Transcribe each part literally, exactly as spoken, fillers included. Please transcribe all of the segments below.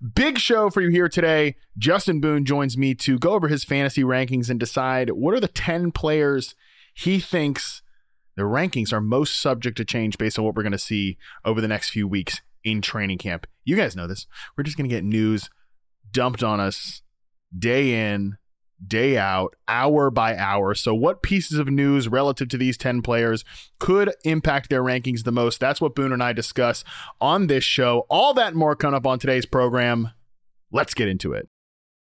Big show for you here today. Justin Boone joins me to go over his fantasy rankings and decide what are the ten players he thinks their rankings are most subject to change based on what we're going to see over the next few weeks in training camp. You guys know this. We're just going to get news dumped on us day in, day out, hour by hour. So what pieces of news relative to these ten players could impact their rankings the most? That's what Boone and I discuss on this show. All that and more coming up on today's program. Let's get into it.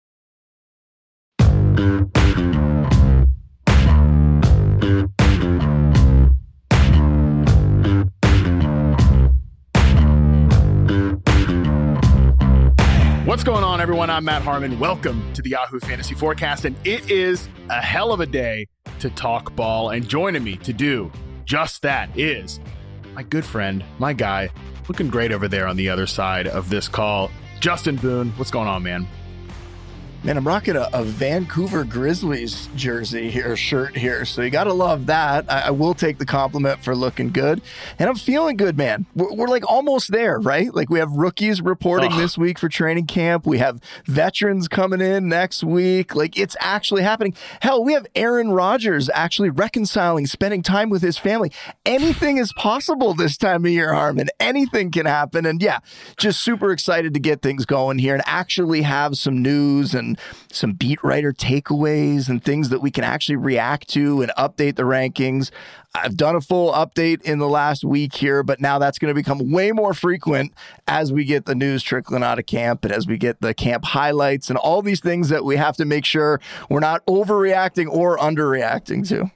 What's going on, everyone? I'm Matt Harmon. Welcome to the Yahoo Fantasy Forecast, and it is a hell of a day to talk ball. And joining me to do just that is my good friend, my guy, looking great over there on the other side of this call, Justin Boone. What's going on, man? Man, I'm rocking a, a Vancouver Grizzlies jersey here, shirt here. So you got to love that. I, I will take the compliment for looking good. And I'm feeling good, man. We're, we're like almost there, right? Like we have rookies reporting oh. this week for training camp. We have veterans coming in next week. Like it's actually happening. Hell, we have Aaron Rodgers actually reconciling, spending time with his family. Anything is possible this time of year, Harmon. Anything can happen. And yeah, just super excited to get things going here and actually have some news and some beat writer takeaways and things that we can actually react to and update the rankings. I've done a full update in the last week here, but now that's going to become way more frequent as we get the news trickling out of camp and as we get the camp highlights and all these things that we have to make sure we're not overreacting or underreacting to.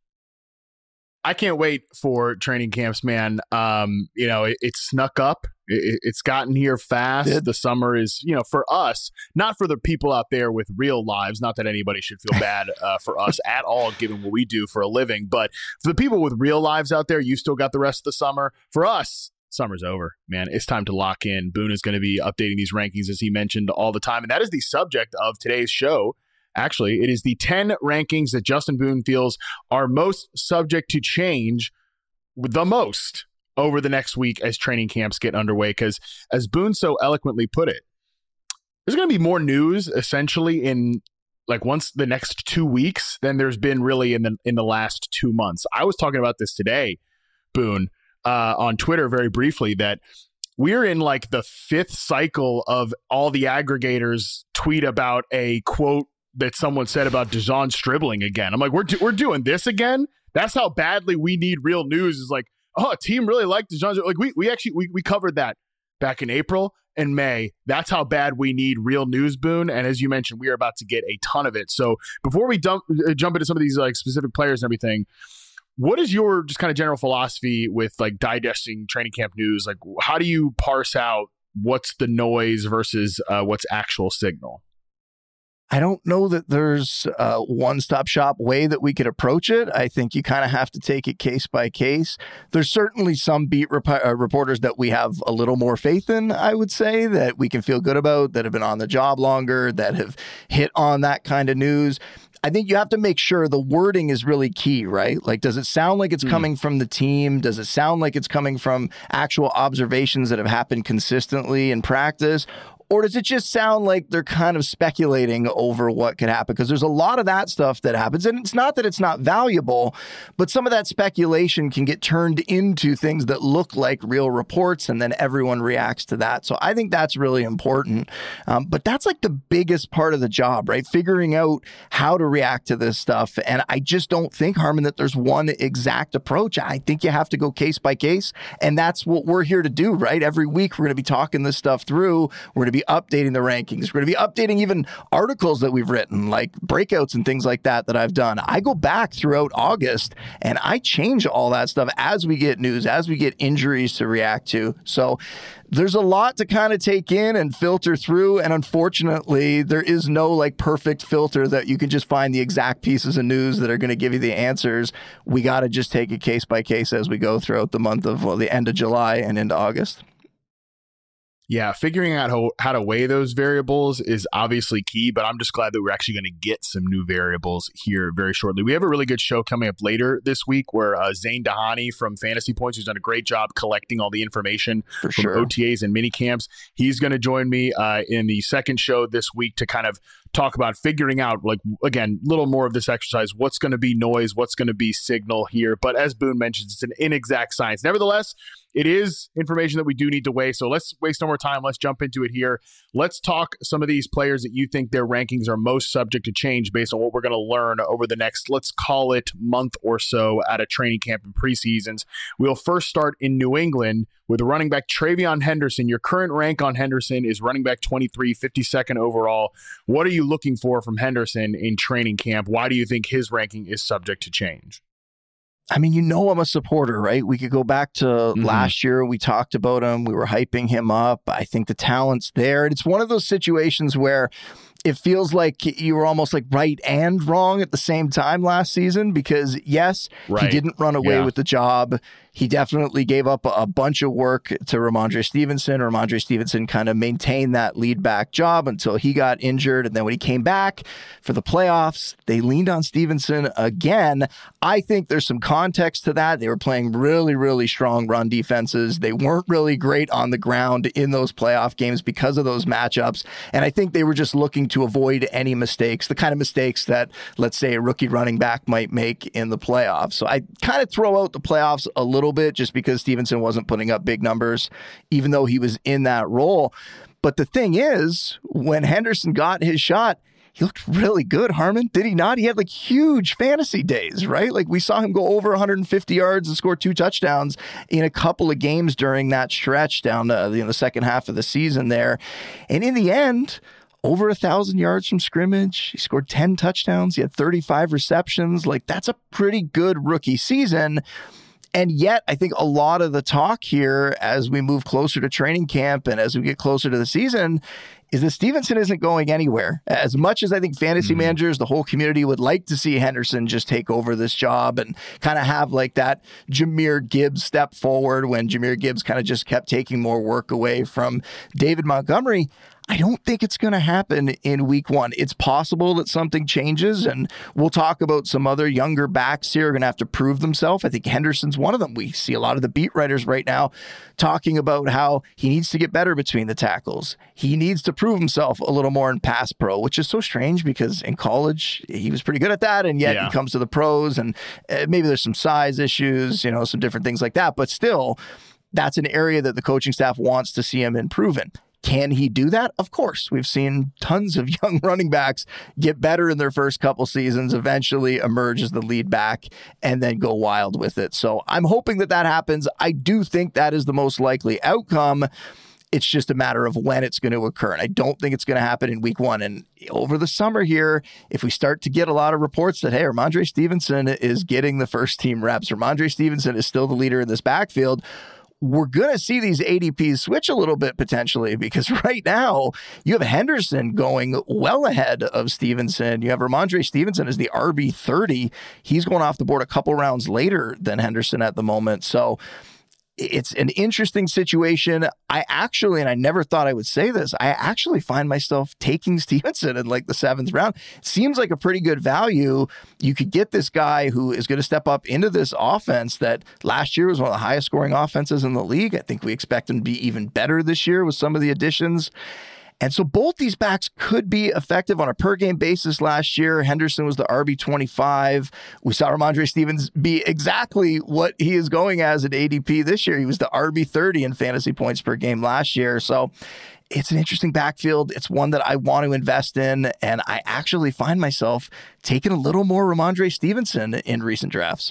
I can't wait for training camps, man. Um, you know, it, it snuck up. It, it's gotten here fast. Did. The summer is, you know, for us, not for the people out there with real lives. Not that anybody should feel bad uh, for us at all, given what we do for a living. But for the people with real lives out there, you still got the rest of the summer. For us, summer's over, man. It's time to lock in. Boone is going to be updating these rankings, as he mentioned, all the time. And that is the subject of today's show. Actually, it is the ten rankings that Justin Boone feels are most subject to change the most over the next week as training camps get underway. Because as Boone so eloquently put it, there's going to be more news essentially in like once the next two weeks than there's been really in the in the last two months. I was talking about this today, Boone, uh, on Twitter very briefly, that we're in like the fifth cycle of all the aggregators tweet about a quote that someone said about DeJon Stribling again. I'm like, we're do- we're doing this again? That's how badly we need real news. Is like, oh, a team really liked DeJon. Like we we actually we we covered that back in April and May. That's how bad we need real news, Boone. And as you mentioned, we are about to get a ton of it. So before we dump, uh, jump into some of these like specific players and everything, what is your just kind of general philosophy with like digesting training camp news? Like, how do you parse out what's the noise versus uh, what's actual signal? I don't know that there's a one-stop shop way that we could approach it. I think you kind of have to take it case by case. There's certainly some beat rep- uh, reporters that we have a little more faith in, I would say, that we can feel good about, that have been on the job longer, that have hit on that kind of news. I think you have to make sure the wording is really key, right? Like, does it sound like it's mm. coming from the team? Does it sound like it's coming from actual observations that have happened consistently in practice? Or does it just sound like they're kind of speculating over what could happen? Because there's a lot of that stuff that happens. And it's not that it's not valuable, but some of that speculation can get turned into things that look like real reports, and then everyone reacts to that. So I think that's really important. Um, but that's like the biggest part of the job, right? Figuring out how to react to this stuff. And I just don't think, Harmon, that there's one exact approach. I think you have to go case by case. And that's what we're here to do, right? Every week, we're going to be talking this stuff through. We're going to be updating the rankings. We're going to be updating even articles that we've written, like breakouts and things like that that I've done. I go back throughout August and I change all that stuff as we get news, as we get injuries to react to. So there's a lot to kind of take in and filter through. And unfortunately, there is no like perfect filter that you can just find the exact pieces of news that are going to give you the answers. We got to just take it case by case as we go throughout the month of, well, the end of July and into August. Yeah, figuring out how, how to weigh those variables is obviously key, but I'm just glad that we're actually going to get some new variables here very shortly. We have a really good show coming up later this week where uh, Zane Dahani from Fantasy Points, who's done a great job collecting all the information For from sure. O T As and mini camps. He's going to join me uh, in the second show this week to kind of talk about figuring out, like, again, a little more of this exercise. What's going to be noise? What's going to be signal here? But as Boone mentions, it's an inexact science. Nevertheless, it is information that we do need to weigh. So let's waste no more time. Let's jump into it here. Let's talk some of these players that you think their rankings are most subject to change based on what we're going to learn over the next, let's call it, month or so at a training camp and preseasons. We'll first start in New England with running back TreVeyon Henderson. Your current rank on Henderson is running back twenty-three, fifty-second overall. What are you looking for from Henderson in training camp? Why do you think his ranking is subject to change? I mean, you know, I'm a supporter, right? We could go back to mm-hmm. last year. We talked about him. We were hyping him up. I think the talent's there. And it's one of those situations where it feels like you were almost like right and wrong at the same time last season because, yes, right. he didn't run away yeah. with the job. He definitely gave up a bunch of work to Rhamondre Stevenson. Rhamondre Stevenson kind of maintained that lead back job until he got injured. And then when he came back for the playoffs, they leaned on Stevenson again. I think there's some context to that. They were playing really, really strong run defenses. They weren't really great on the ground in those playoff games because of those matchups. And I think they were just looking to avoid any mistakes, the kind of mistakes that, let's say, a rookie running back might make in the playoffs. So I kind of throw out the playoffs a little bit just because Stevenson wasn't putting up big numbers, even though he was in that role. But the thing is, when Henderson got his shot, he looked really good, Harmon. Did he not? He had like huge fantasy days, right? Like we saw him go over one hundred fifty yards and score two touchdowns in a couple of games during that stretch down the, you know, the second half of the season there. And in the end, over a thousand yards from scrimmage. He scored ten touchdowns. He had thirty-five receptions. Like that's a pretty good rookie season. And yet, I think a lot of the talk here as we move closer to training camp and as we get closer to the season is that Stevenson isn't going anywhere. As much as I think fantasy mm-hmm. managers, the whole community would like to see Henderson just take over this job and kind of have like that Jahmyr Gibbs step forward when Jahmyr Gibbs kind of just kept taking more work away from David Montgomery. I don't think it's going to happen in week one. It's possible that something changes, and we'll talk about some other younger backs here are going to have to prove themselves. I think Henderson's one of them. We see a lot of the beat writers right now talking about how he needs to get better between the tackles. He needs to prove himself a little more in pass pro, which is so strange because in college he was pretty good at that, and yet yeah. he comes to the pros, and maybe there's some size issues, you know, some different things like that. But still, that's an area that the coaching staff wants to see him improving. Can he do that? Of course. We've seen tons of young running backs get better in their first couple seasons, eventually emerge as the lead back, and then go wild with it. So I'm hoping that that happens. I do think that is the most likely outcome. It's just a matter of when it's going to occur. And I don't think it's going to happen in week one. And over the summer here, if we start to get a lot of reports that, hey, Rhamondre Stevenson is getting the first team reps, Rhamondre Stevenson is still the leader in this backfield, we're going to see these A D Ps switch a little bit potentially, because right now you have Henderson going well ahead of Stevenson. You have Rhamondre Stevenson as the R B thirty. He's going off the board a couple rounds later than Henderson at the moment. So it's an interesting situation. I actually, and I never thought I would say this, I actually find myself taking Stevenson in like the seventh round. Seems like a pretty good value. You could get this guy who is going to step up into this offense that last year was one of the highest scoring offenses in the league. I think we expect him to be even better this year with some of the additions. And so both these backs could be effective on a per game basis last year. Henderson was the R B twenty-five. We saw Rhamondre Stevens be exactly what he is going as at A D P this year. He was the R B thirty in fantasy points per game last year. So it's an interesting backfield. It's one that I want to invest in. And I actually find myself taking a little more Rhamondre Stevenson in recent drafts.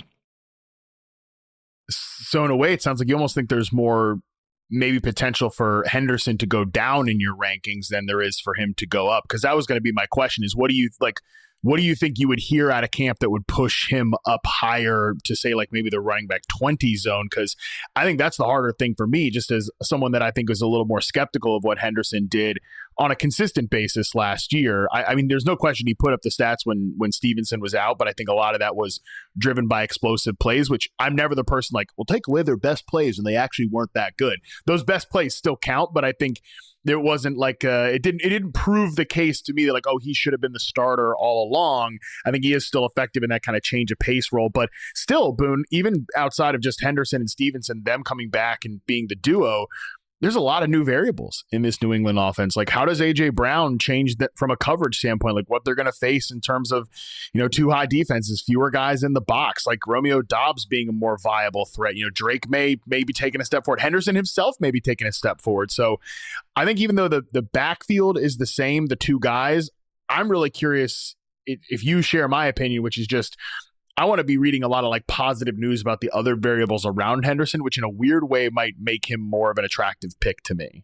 So in a way, it sounds like you almost think there's more maybe potential for Henderson to go down in your rankings than there is for him to go up. Because that was going to be my question is, what do you like, what do you think you would hear out of camp that would push him up higher to say like maybe the running back twenty zone? Because I think that's the harder thing for me, just as someone that I think was a little more skeptical of what Henderson did on a consistent basis last year. I, I mean, there's no question he put up the stats when when Stevenson was out, but I think a lot of that was driven by explosive plays, which I'm never the person like, well, take away their best plays, and they actually weren't that good. Those best plays still count, but I think there wasn't like uh, it didn't it didn't prove the case to me that like, oh, he should have been the starter all along. I think he is still effective in that kind of change of pace role, but still, Boone, even outside of just Henderson and Stevenson, them coming back and being the duo, there's a lot of new variables in this New England offense. Like, how does A J Brown change that from a coverage standpoint? Like, what they're going to face in terms of, you know, two high defenses, fewer guys in the box, like Romeo Doubs being a more viable threat. You know, Drake may, may be taking a step forward. Henderson himself may be taking a step forward. So I think even though the, the backfield is the same, the two guys, I'm really curious if, if you share my opinion, which is just, I want to be reading a lot of like positive news about the other variables around Henderson, which in a weird way might make him more of an attractive pick to me.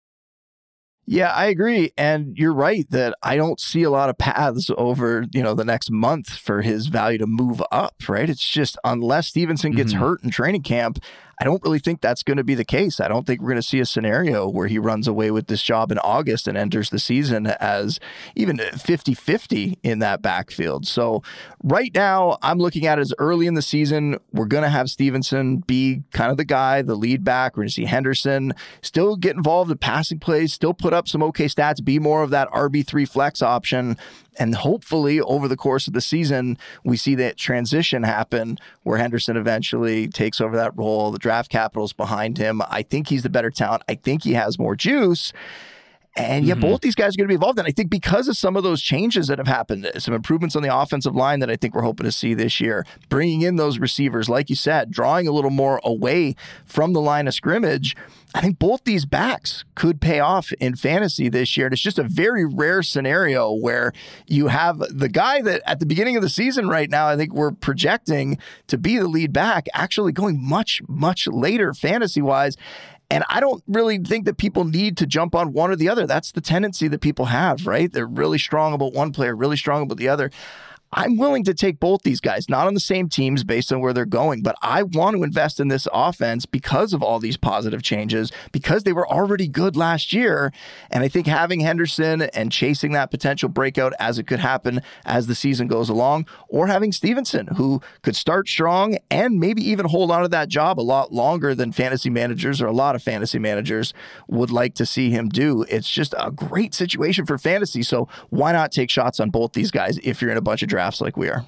Yeah, I agree. And you're right that I don't see a lot of paths over, you know, the next month for his value to move up, right? It's just unless Stevenson gets mm-hmm. hurt in training camp, I don't really think that's going to be the case. I don't think we're going to see a scenario where he runs away with this job in August and enters the season as even fifty-fifty in that backfield. So right now, I'm looking at it as early in the season. We're going to have Stevenson be kind of the guy, the lead back. We're going to see Henderson still get involved in passing plays, still put up some okay stats, be more of that R B three flex option. And hopefully over the course of the season, we see that transition happen where Henderson eventually takes over that role. The draft capital's behind him. I think he's the better talent. I think he has more juice. And yeah, mm-hmm. both these guys are going to be involved. And I think because of some of those changes that have happened, some improvements on the offensive line that I think we're hoping to see this year, bringing in those receivers, like you said, drawing a little more away from the line of scrimmage, I think both these backs could pay off in fantasy this year. And it's just a very rare scenario where you have the guy that at the beginning of the season right now, I think we're projecting to be the lead back, actually going much, much later fantasy-wise. And I don't really think that people need to jump on one or the other. That's the tendency that people have, right? They're really strong about one player, really strong about the other. I'm willing to take both these guys, not on the same teams based on where they're going, but I want to invest in this offense because of all these positive changes, because they were already good last year. And I think having Henderson and chasing that potential breakout as it could happen as the season goes along, or having Stevenson, who could start strong and maybe even hold on to that job a lot longer than fantasy managers or a lot of fantasy managers would like to see him do. It's just a great situation for fantasy. So why not take shots on both these guys if you're in a bunch of drafts like we are?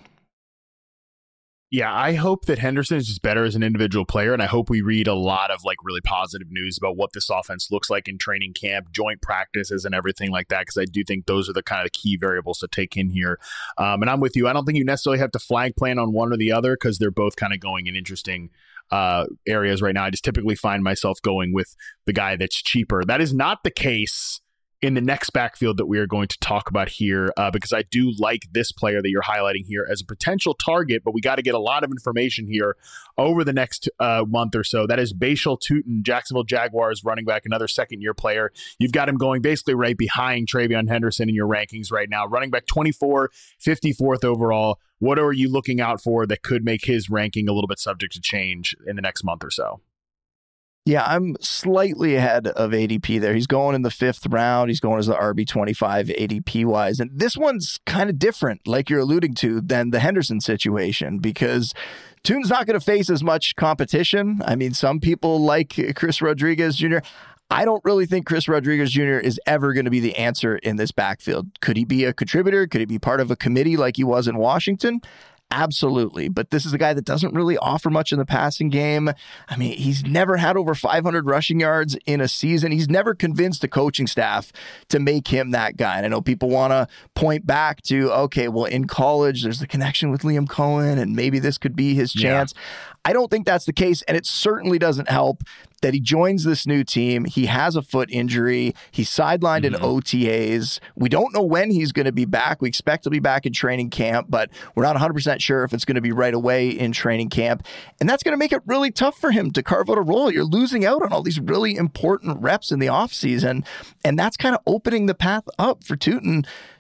Yeah, I hope that Henderson is just better as an individual player, and I hope we read a lot of like really positive news about what this offense looks like in training camp, joint practices, and everything like that, because I do think those are the kind of the key variables to take in here. Um, and I'm with you. I don't think you necessarily have to flag plan on one or the other because they're both kind of going in interesting uh, areas right now. I just typically find myself going with the guy that's cheaper. That is not the case in the next backfield that we are going to talk about here, uh, because I do like this player that you're highlighting here as a potential target, but we got to get a lot of information here over the next uh, month or so. That is Bashal Tutin, Jacksonville Jaguars running back, another second-year player. You've got him going basically right behind TreVeyon Henderson in your rankings right now. Running back twenty-four, fifty-fourth overall. What are you looking out for that could make his ranking a little bit subject to change in the next month or so? Yeah, I'm slightly ahead of A D P there. He's going in the fifth round. He's going as the R B twenty-five A D P-wise. And this one's kind of different, like you're alluding to, than the Henderson situation, because Tutin's not going to face as much competition. I mean, some people like Chris Rodriguez Junior I don't really think Chris Rodriguez Junior is ever going to be the answer in this backfield. Could he be a contributor? Could he be part of a committee like he was in Washington? Absolutely. But this is a guy that doesn't really offer much in the passing game. I mean, he's never had over five hundred rushing yards in a season. He's never convinced the coaching staff to make him that guy. And I know people want to point back to, okay, well, in college, there's the connection with Liam Cohen, and maybe this could be his chance. Yeah. I don't think that's the case, and it certainly doesn't help that he joins this new team. He has a foot injury. He's sidelined mm-hmm. in O T As. We don't know when he's going to be back. We expect to be back in training camp, but we're not one hundred percent sure if it's going to be right away in training camp. And that's going to make it really tough for him to carve out a role. You're losing out on all these really important reps in the offseason, and that's kind of opening the path up for Tutin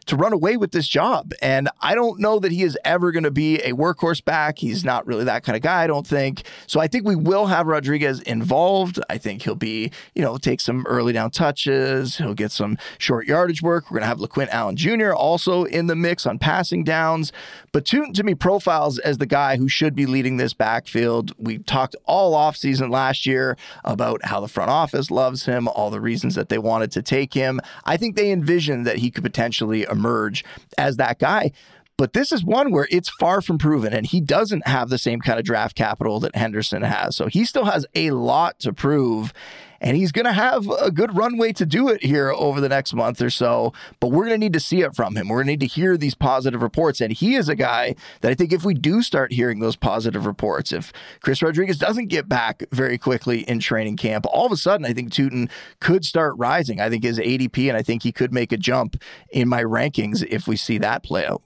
to run away with this job. And I don't know that he is ever going to be a workhorse back. He's not really that kind of guy, I don't think. So I think we will have Rodriguez involved. I think he'll be, you know, take some early down touches. He'll get some short yardage work. We're going to have LaQuint Allen Junior also in the mix on passing downs. But Tootin, to me, profiles as the guy who should be leading this backfield. We talked all offseason last year about how the front office loves him, all the reasons that they wanted to take him. I think they envisioned that he could potentially emerge as that guy. But this is one where it's far from proven, and he doesn't have the same kind of draft capital that Henderson has. So he still has a lot to prove, and he's going to have a good runway to do it here over the next month or so. But we're going to need to see it from him. We're going to need to hear these positive reports. And he is a guy that I think if we do start hearing those positive reports, if Chris Rodriguez doesn't get back very quickly in training camp, all of a sudden I think Tootin could start rising. I think his A D P, and I think he could make a jump in my rankings if we see that play out.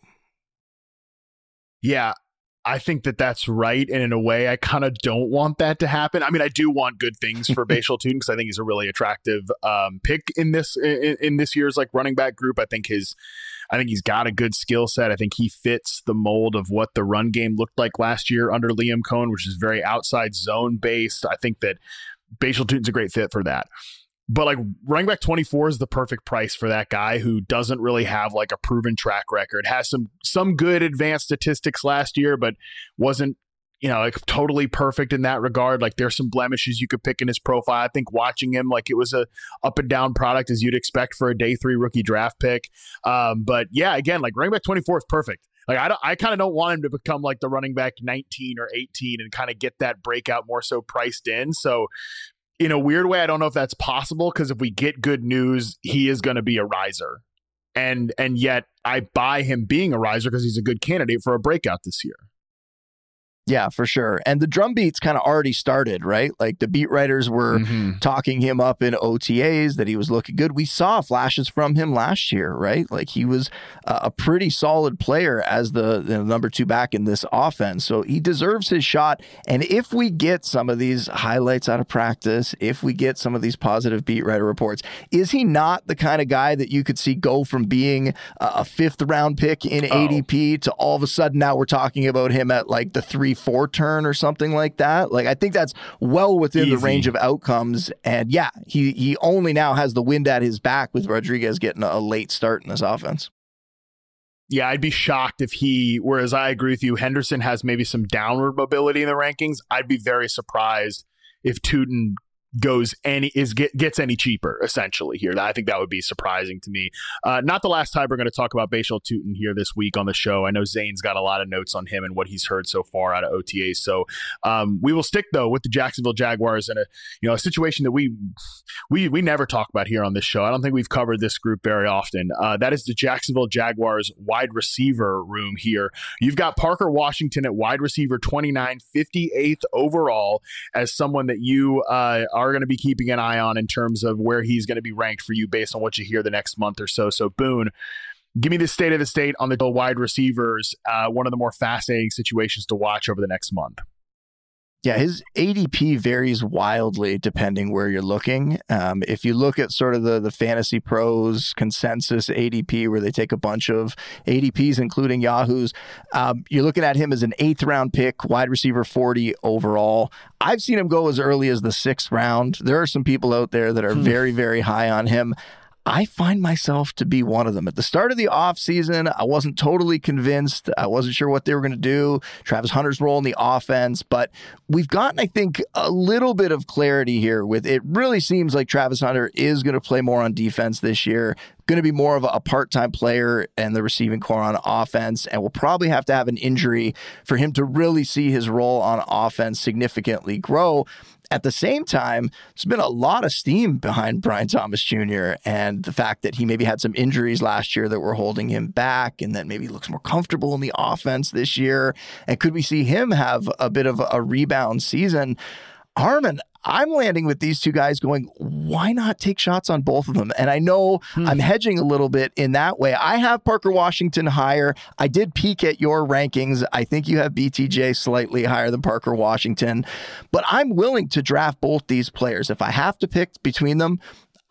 Yeah, I think that that's right. And in a way, I kind of don't want that to happen. I mean, I do want good things for Bashal Tootin because I think he's a really attractive um, pick in this in, in this year's like running back group. I think his, I think he's got a good skill set. I think he fits the mold of what the run game looked like last year under Liam Cohen, which is very outside zone based. I think that Bashal Tootin's a great fit for that. But like running back twenty-four is the perfect price for that guy who doesn't really have like a proven track record, has some some good advanced statistics last year, but wasn't, you know, like totally perfect in that regard. Like there's some blemishes you could pick in his profile. I think watching him, like it was a up and down product as you'd expect for a day three rookie draft pick. Um, but yeah, again, like running back twenty-four is perfect. Like I don't, I kind of don't want him to become like the running back nineteen or eighteen and kind of get that breakout more so priced in. So in a weird way, I don't know if that's possible because if we get good news, he is going to be a riser. And and yet I buy him being a riser because he's a good candidate for a breakout this year. Yeah, for sure. And the drum beats kind of already started, right? Like the beat writers were mm-hmm. talking him up in O T As that he was looking good. We saw flashes from him last year, right? Like he was uh, a pretty solid player as the, the number two back in this offense. So he deserves his shot. And if we get some of these highlights out of practice, if we get some of these positive beat writer reports, is he not the kind of guy that you could see go from being a fifth round pick in oh. A D P to all of a sudden now we're talking about him at like the three four turn or something like that? Like I think that's well within Easy. the range of outcomes. And yeah, he he only now has the wind at his back with Rodriguez getting a late start in this offense. Yeah, I'd be shocked if he, whereas I agree with you, Henderson has maybe some downward mobility in the rankings. I'd be very surprised if Tootin goes any is get, gets any cheaper essentially here. I think that would be surprising to me. Uh, not the last time we're going to talk about Bashal Tootin here this week on the show. I know Zane's got a lot of notes on him and what he's heard so far out of O T As. So um, we will stick though with the Jacksonville Jaguars in a you know a situation that we we we never talk about here on this show. I don't think we've covered this group very often. Uh, that is the Jacksonville Jaguars wide receiver room here. You've got Parker Washington at wide receiver twenty-nine, fifty-eighth overall as someone that you uh, are are going to be keeping an eye on in terms of where he's going to be ranked for you based on what you hear the next month or so. So Boone, give me the state of the state on the wide receivers, uh, one of the more fascinating situations to watch over the next month. Yeah, his A D P varies wildly depending where you're looking. Um, if you look at sort of the, the Fantasy Pros consensus A D P, where they take a bunch of A D Ps, including Yahoo's, um, you're looking at him as an eighth round pick, wide receiver forty overall. I've seen him go as early as the sixth round. There are some people out there that are hmm. very, very high on him. I find myself to be one of them. At the start of the offseason, I wasn't totally convinced. I wasn't sure what they were going to do. Travis Hunter's role in the offense. But we've gotten, I think, a little bit of clarity here with it. Really seems like Travis Hunter is going to play more on defense this year. Going to be more of a part-time player in the receiving core on offense, and we'll probably have to have an injury for him to really see his role on offense significantly grow. At the same time, there's been a lot of steam behind Brian Thomas Junior and the fact that he maybe had some injuries last year that were holding him back, and that maybe looks more comfortable in the offense this year. And could we see him have a bit of a rebound season? Harmon, I'm landing with these two guys going, why not take shots on both of them? And I know hmm. I'm hedging a little bit in that way. I have Parker Washington higher. I did peek at your rankings. I think you have B T J slightly higher than Parker Washington, but I'm willing to draft both these players. If I have to pick between them,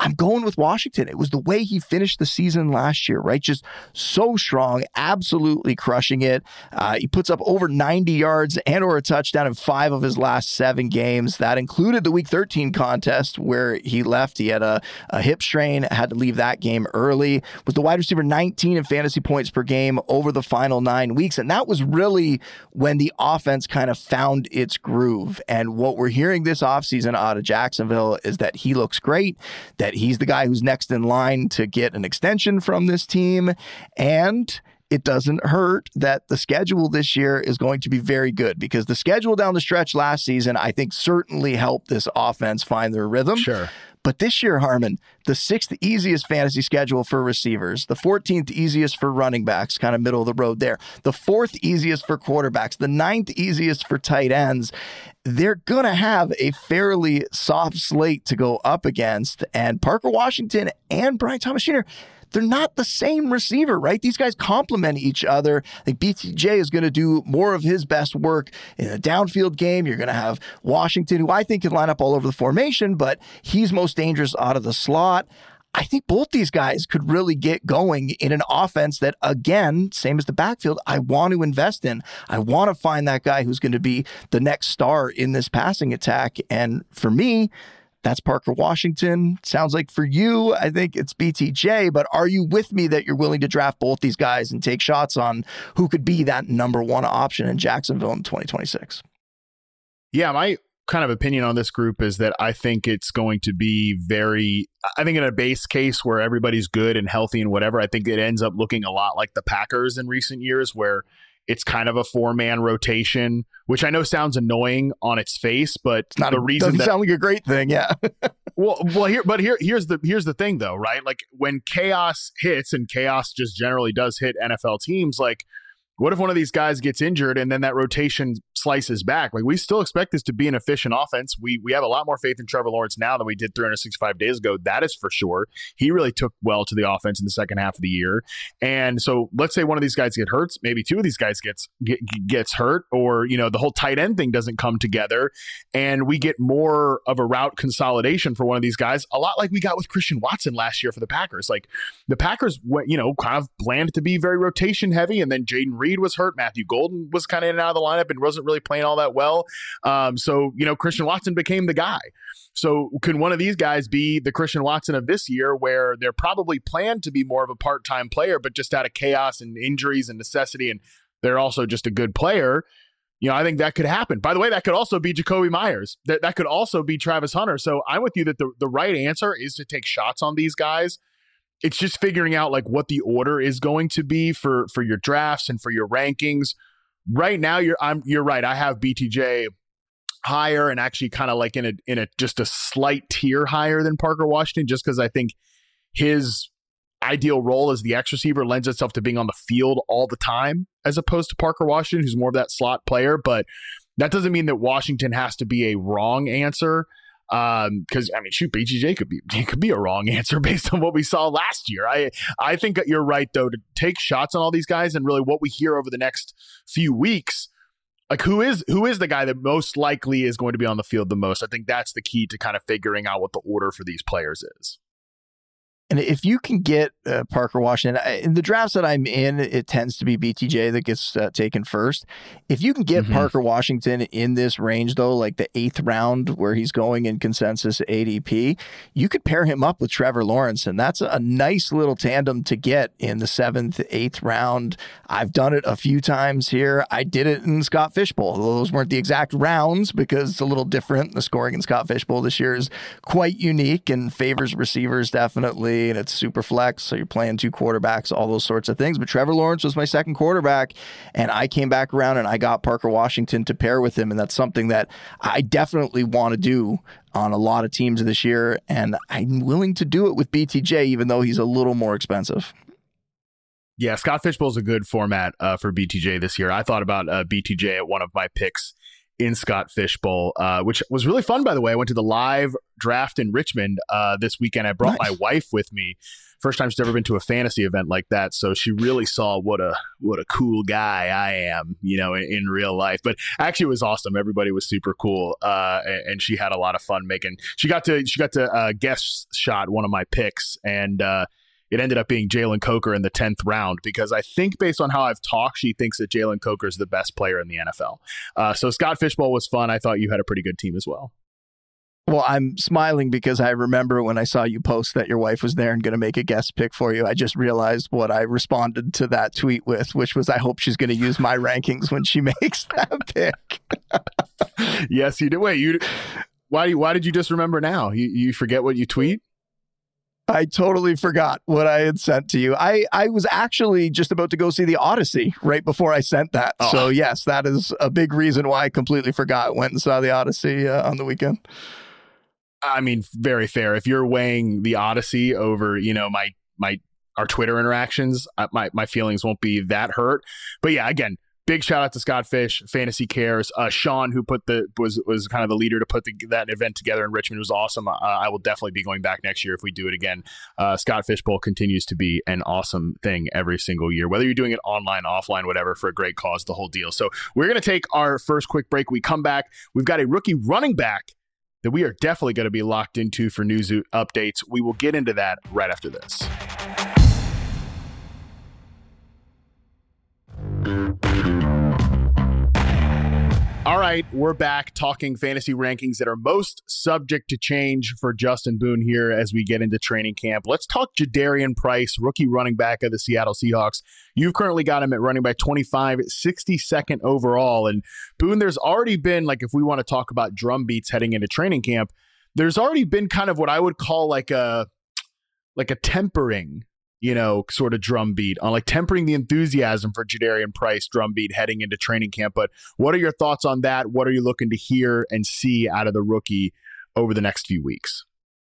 I'm going with Washington. It was the way he finished the season last year, right? Just so strong, absolutely crushing it. Uh, he puts up over ninety yards and or a touchdown in five of his last seven games. That included the Week thirteen contest where he left. He had a, a hip strain, had to leave that game early. Was the wide receiver nineteen in fantasy points per game over the final nine weeks. And that was really when the offense kind of found its groove. And what we're hearing this offseason out of Jacksonville is that he looks great, that he's the guy who's next in line to get an extension from this team. And it doesn't hurt that the schedule this year is going to be very good, because the schedule down the stretch last season, I think, certainly helped this offense find their rhythm. Sure. But this year, Harmon, the sixth easiest fantasy schedule for receivers, the fourteenth easiest for running backs, kind of middle of the road there, the fourth easiest for quarterbacks, the ninth easiest for tight ends. They're going to have a fairly soft slate to go up against. And Parker Washington and Brian Thomas Junior, they're not the same receiver, right? These guys complement each other. I think B T J is going to do more of his best work in a downfield game. You're going to have Washington, who I think can line up all over the formation, but he's most dangerous out of the slot. I think both these guys could really get going in an offense that, again, same as the backfield, I want to invest in. I want to find that guy who's going to be the next star in this passing attack. And for me, that's Parker Washington. Sounds like for you, I think it's B T J, but are you with me that you're willing to draft both these guys and take shots on who could be that number one option in Jacksonville in twenty twenty-six? Yeah, my kind of opinion on this group is that I think it's going to be very, I think in a base case where everybody's good and healthy and whatever, I think it ends up looking a lot like the Packers in recent years, where it's kind of a four-man rotation, which I know sounds annoying on its face, but it's not the a, reason doesn't that, sound like a great thing. Yeah. well, well, here, but here, here's the here's the thing, though, right? Like when chaos hits, and chaos just generally does hit N F L teams, like, what if one of these guys gets injured and then that rotation slices back? Like, we still expect this to be an efficient offense. We we have a lot more faith in Trevor Lawrence now than we did three hundred sixty-five days ago. That is for sure. He really took well to the offense in the second half of the year. And so let's say one of these guys get hurt. Maybe two of these guys gets get, gets hurt, or, you know, the whole tight end thing doesn't come together, and we get more of a route consolidation for one of these guys, a lot like we got with Christian Watson last year for the Packers. Like, the Packers, you know, kind of planned to be very rotation heavy, and then Jaden Reed was hurt. Matthew Golden was kind of in and out of the lineup and wasn't really playing all that well. Um, so, you know, Christian Watson became the guy. So can one of these guys be the Christian Watson of this year, where they're probably planned to be more of a part-time player, but just out of chaos and injuries and necessity, and they're also just a good player? You know, I think that could happen. By the way, that could also be Jacoby Myers. That that could also be Travis Hunter. So I'm with you that the, the right answer is to take shots on these guys. It's just figuring out like what the order is going to be for for your drafts and for your rankings. Right now, you're I'm you're right. I have B T J higher, and actually kind of like in a in a just a slight tier higher than Parker Washington, just because I think his ideal role as the X receiver lends itself to being on the field all the time, as opposed to Parker Washington, who's more of that slot player. But that doesn't mean that Washington has to be a wrong answer. Um, because I mean, shoot, B T J could be it could be a wrong answer based on what we saw last year. I I think that you're right, though, to take shots on all these guys, and really what we hear over the next few weeks, like who is who is the guy that most likely is going to be on the field the most. I think that's the key to kind of figuring out what the order for these players is. And if you can get uh, Parker Washington, in the drafts that I'm in, it tends to be B T J that gets uh, taken first. If you can get mm-hmm. Parker Washington in this range, though, like the eighth round where he's going in consensus A D P, you could pair him up with Trevor Lawrence, and that's a nice little tandem to get in the seventh, eighth round. I've done it a few times here. I did it in Scott Fishbowl. Those weren't the exact rounds because it's a little different. The scoring in Scott Fishbowl this year is quite unique and favors receivers definitely. And it's super flex, so you're playing two quarterbacks, all those sorts of things. But Trevor Lawrence was my second quarterback, and I came back around and I got Parker Washington to pair with him, and that's something that I definitely want to do on a lot of teams this year, and I'm willing to do it with B T J, even though he's a little more expensive. Yeah, Scott Fishbowl is a good format uh, for B T J this year. I thought about uh, B T J at one of my picks in Scott Fishbowl, uh, which was really fun, by the way. I went to the live draft in Richmond uh, this weekend. I brought nice. my wife with me. First time she's ever been to a fantasy event like that, so she really saw what a what a cool guy I am, you know, in, in real life. But actually, it was awesome. Everybody was super cool, uh, and, and she had a lot of fun making. She got to she got to uh, guest shot one of my picks, and uh, it ended up being Jalen Coker in the tenth round because I think based on how I've talked, she thinks that Jalen Coker is the best player in the N F L. Uh, so Scott Fishbowl was fun. I thought you had a pretty good team as well. Well, I'm smiling because I remember when I saw you post that your wife was there and going to make a guest pick for you. I just realized what I responded to that tweet with, which was I hope she's going to use my rankings when she makes that pick. Yes, you did. Wait, you why? Why did you just remember now? You you forget what you tweet? I totally forgot what I had sent to you. I, I was actually just about to go see the Odyssey right before I sent that. Oh. So yes, that is a big reason why I completely forgot. Went and saw the Odyssey uh, on the weekend. I mean, very fair. If you're weighing the Odyssey over, you know, my my our Twitter interactions, my my feelings won't be that hurt. But yeah, again, big shout out to Scott Fish, Fantasy Cares, uh, Sean, who put the was was kind of the leader to put the, that event together in Richmond. It was awesome. Uh, I will definitely be going back next year if we do it again. Uh, Scott Fishbowl continues to be an awesome thing every single year, whether you're doing it online, offline, whatever, for a great cause, the whole deal. So we're going to take our first quick break. We come back. We've got a rookie running back that we are definitely going to be locked into for news updates. We will get into that right after this. All right, we're back talking fantasy rankings that are most subject to change for Justin Boone here as we get into training camp. Let's talk Jadarian Price, rookie running back of the Seattle Seahawks. You've currently got him at running back twenty-five, sixty-second overall. And Boone, there's already been, like, if we want to talk about drum beats heading into training camp, there's already been kind of what I would call like a like a tempering, you know, sort of drum beat on like tempering the enthusiasm for Jadarian Price drum beat heading into training camp. But what are your thoughts on that? What are you looking to hear and see out of the rookie over the next few weeks?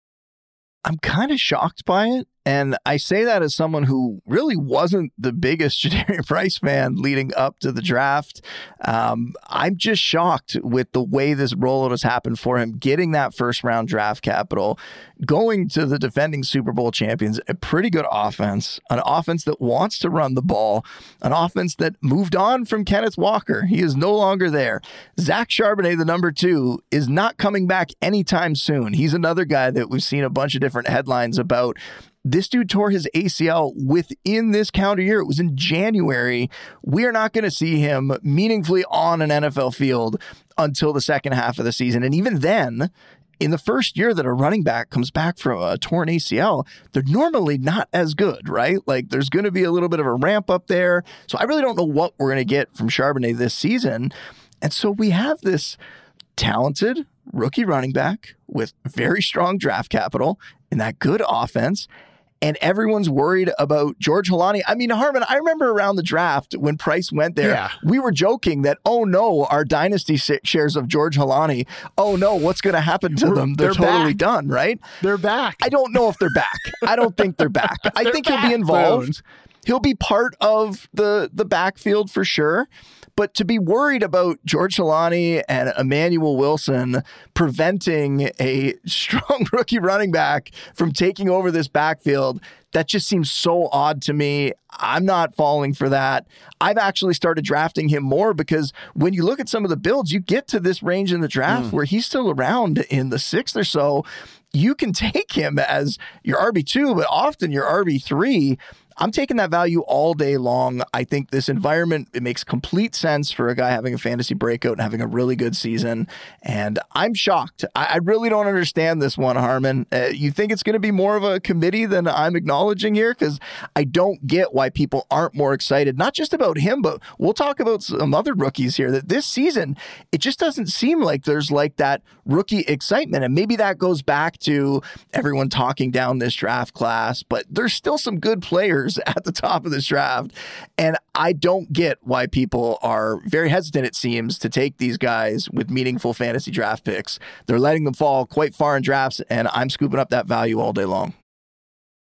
I'm kind of shocked by it. And I say that as someone who really wasn't the biggest Jadarian Price fan leading up to the draft. Um, I'm just shocked with the way this rollout has happened for him, getting that first round draft capital, going to the defending Super Bowl champions, a pretty good offense, an offense that wants to run the ball, an offense that moved on from Kenneth Walker. He is no longer there. Zach Charbonnet, the number two, is not coming back anytime soon. He's another guy that we've seen a bunch of different headlines about. This dude tore his A C L within this calendar year. It was in January. We are not going to see him meaningfully on an N F L field until the second half of the season. And even then, in the first year that a running back comes back from a torn A C L, they're normally not as good, right? Like there's going to be a little bit of a ramp up there. So I really don't know what we're going to get from Charbonnet this season. And so we have this talented rookie running back with very strong draft capital and that good offense. And everyone's worried about George Holani. I mean, Harmon, I remember around the draft when Price went there, yeah. we were joking that, oh no, our dynasty shares of George Holani, oh no, what's going to happen to we're, them? They're, they're totally back. done, right? They're back. I don't know if they're back. I don't think they're back. I think back, he'll be involved. Boone. He'll be part of the, the backfield for sure. But to be worried about George Holani and Emmanuel Wilson preventing a strong rookie running back from taking over this backfield, that just seems so odd to me. I'm not falling for that. I've actually started drafting him more because when you look at some of the builds, you get to this range in the draft mm. where he's still around in the sixth or so. You can take him as your R B two, but often your R B three. I'm taking that value all day long. I think this environment, it makes complete sense for a guy having a fantasy breakout and having a really good season. And I'm shocked. I, I really don't understand this one, Harmon. Uh, you think it's going to be more of a committee than I'm acknowledging here? Because I don't get why people aren't more excited, not just about him, but we'll talk about some other rookies here that this season, it just doesn't seem like there's like that rookie excitement. And maybe that goes back to everyone talking down this draft class, but there's still some good players at the top of this draft. And I don't get why people are very hesitant, it seems, to take these guys with meaningful fantasy draft picks. They're letting them fall quite far in drafts, and I'm scooping up that value all day long.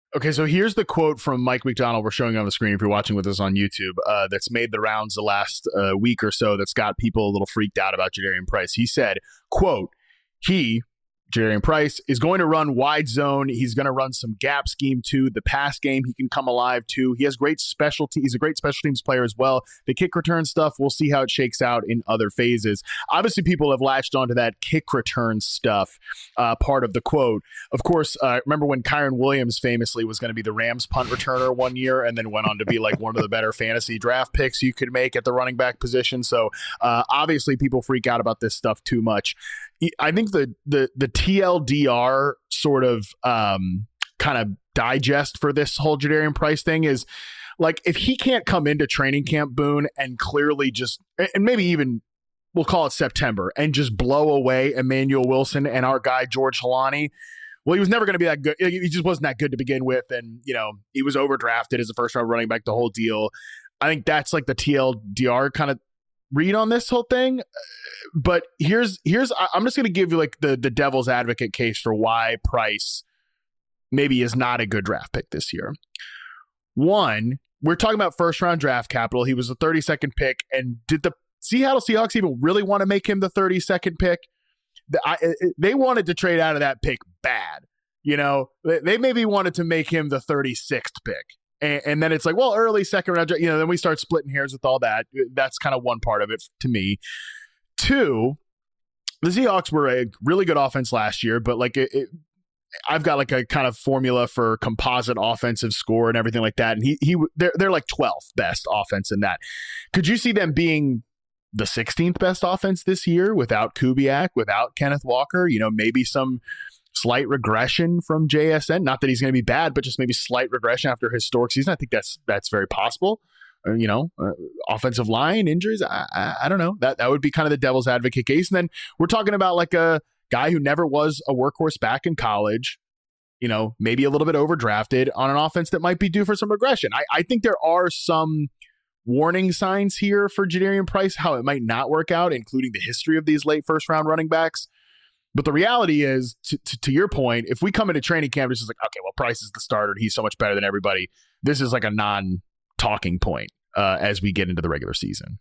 Okay, so here's the quote from Mike McDonald. We're showing on the screen if you're watching with us on YouTube. Uh, that's made the rounds the last uh, week or so. That's got people a little freaked out about Jadarian Price. He said, "Quote: He." Jadarian Price is going to run wide zone. He's going to run some gap scheme too. The pass game, he can come alive too. He has great specialty. He's a great special teams player as well. The kick return stuff, we'll see how it shakes out in other phases. Obviously, people have latched onto that kick return stuff, uh, part of the quote. Of course, uh, remember when Kyron Williams famously was going to be the Rams punt returner one year and then went on to be like one of the better fantasy draft picks you could make at the running back position. So uh, obviously, people freak out about this stuff too much. I think the the the T L D R sort of um, kind of digest for this whole Jadarian Price thing is like, if he can't come into training camp, Boone, and clearly just, and maybe even we'll call it September, and just blow away Emmanuel Wilson and our guy George Holani. Well, he was never going to be that good. He just wasn't that good to begin with, and you know he was overdrafted as a first round running back. The whole deal. I think that's like the T L D R kind of read on this whole thing. But here's here's I'm just going to give you like the the devil's advocate case for why Price maybe is not a good draft pick this year. One, we're talking about first round draft capital. He was a thirty-second pick, and did the Seattle Seahawks even really want to make him the thirty-second pick? The, I, they wanted to trade out of that pick bad. You know, they, they maybe wanted to make him the thirty-sixth pick. And, and then it's like, well, early second round, you know, then we start splitting hairs with all that. That's kind of one part of it to me. Two, the Seahawks were a really good offense last year, but like it, it, I've got like a kind of formula for composite offensive score and everything like that. And he, he, they're, they're like twelfth best offense in that. Could you see them being the sixteenth best offense this year without Kubiak, without Kenneth Walker? You know, maybe some slight regression from J S N. Not that he's going to be bad, but just maybe slight regression after historic season. I think that's that's very possible. Uh, you know, uh, offensive line injuries. I, I I don't know. That that would be kind of the devil's advocate case. And then we're talking about like a guy who never was a workhorse back in college. You know, maybe a little bit overdrafted on an offense that might be due for some regression. I, I think there are some warning signs here for Jadarian Price, how it might not work out, including the history of these late first round running backs. But the reality is, to, to, to your point, if we come into training camp, it's just like, okay, well, Price is the starter. He's so much better than everybody. This is like a non-talking point uh, as we get into the regular season.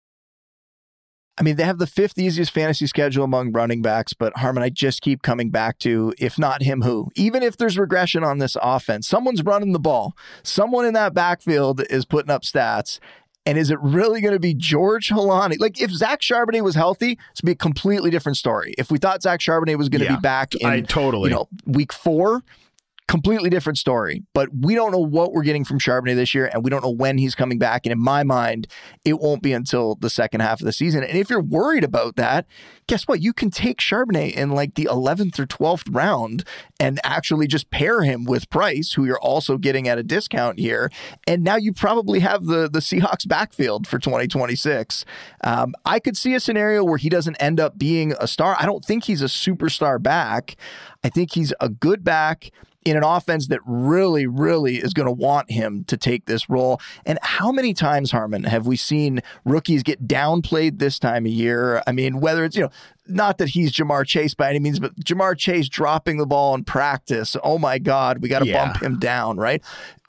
I mean, they have the fifth easiest fantasy schedule among running backs, but Harmon, I just keep coming back to, if not him, who? Even if there's regression on this offense, someone's running the ball. Someone in that backfield is putting up stats. And is it really going to be George Holani? Like, if Zach Charbonnet was healthy, it's be a completely different story. If we thought Zach Charbonnet was going to yeah, be back in I, totally. you know, week four, completely different story. But we don't know what we're getting from Charbonnet this year, and we don't know when he's coming back. And in my mind, it won't be until the second half of the season. And if you're worried about that, guess what? You can take Charbonnet in like the eleventh or twelfth round and actually just pair him with Price, who you're also getting at a discount here. And now you probably have the, the Seahawks backfield for twenty twenty-six. Um, I could see a scenario where he doesn't end up being a star. I don't think he's a superstar back. I think he's a good back in an offense that really, really is going to want him to take this role. And how many times, Harmon, have we seen rookies get downplayed this time of year? I mean, whether it's, you know, not that he's Jamar Chase by any means, but Jamar Chase dropping the ball in practice. Oh my God, we got to yeah. bump him down, right?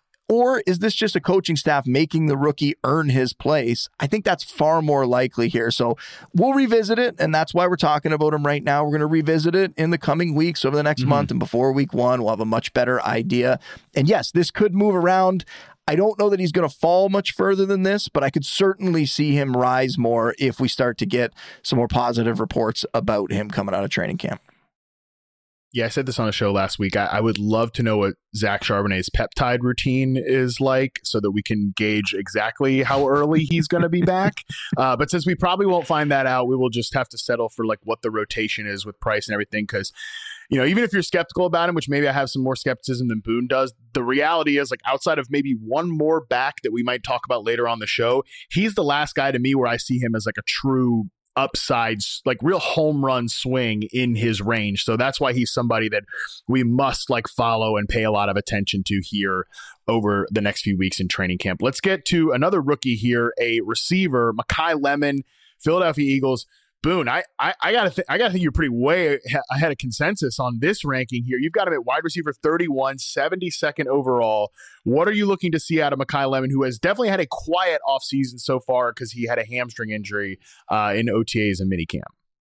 Or is this just a coaching staff making the rookie earn his place? I think that's far more likely here. So we'll revisit it, and that's why we're talking about him right now. We're going to revisit it in the coming weeks over the next mm-hmm. month, and before week one, we'll have a much better idea. And yes, this could move around. I don't know that he's going to fall much further than this, but I could certainly see him rise more if we start to get some more positive reports about him coming out of training camp. Yeah, I said this on a show last week. I, I would love to know what Zach Charbonnet's peptide routine is like so that we can gauge exactly how early he's going to be back. Uh, but since we probably won't find that out, we will just have to settle for like what the rotation is with Price and everything. Because, you know, even if you're skeptical about him, which maybe I have some more skepticism than Boone does, the reality is like outside of maybe one more back that we might talk about later on the show, he's the last guy to me where I see him as like a true upsides, like real home run swing in his range. So that's why he's somebody that we must like follow and pay a lot of attention to here over the next few weeks in training camp. Let's get to another rookie here, a receiver, Makai Lemon, Philadelphia Eagles. Boone, I, I, I gotta think I gotta think you're pretty way ahead of consensus on this ranking here. You've got him at wide receiver thirty-one, seventy-second overall. What are you looking to see out of Makai Lemon, who has definitely had a quiet offseason so far because he had a hamstring injury uh, in O T As and minicamp?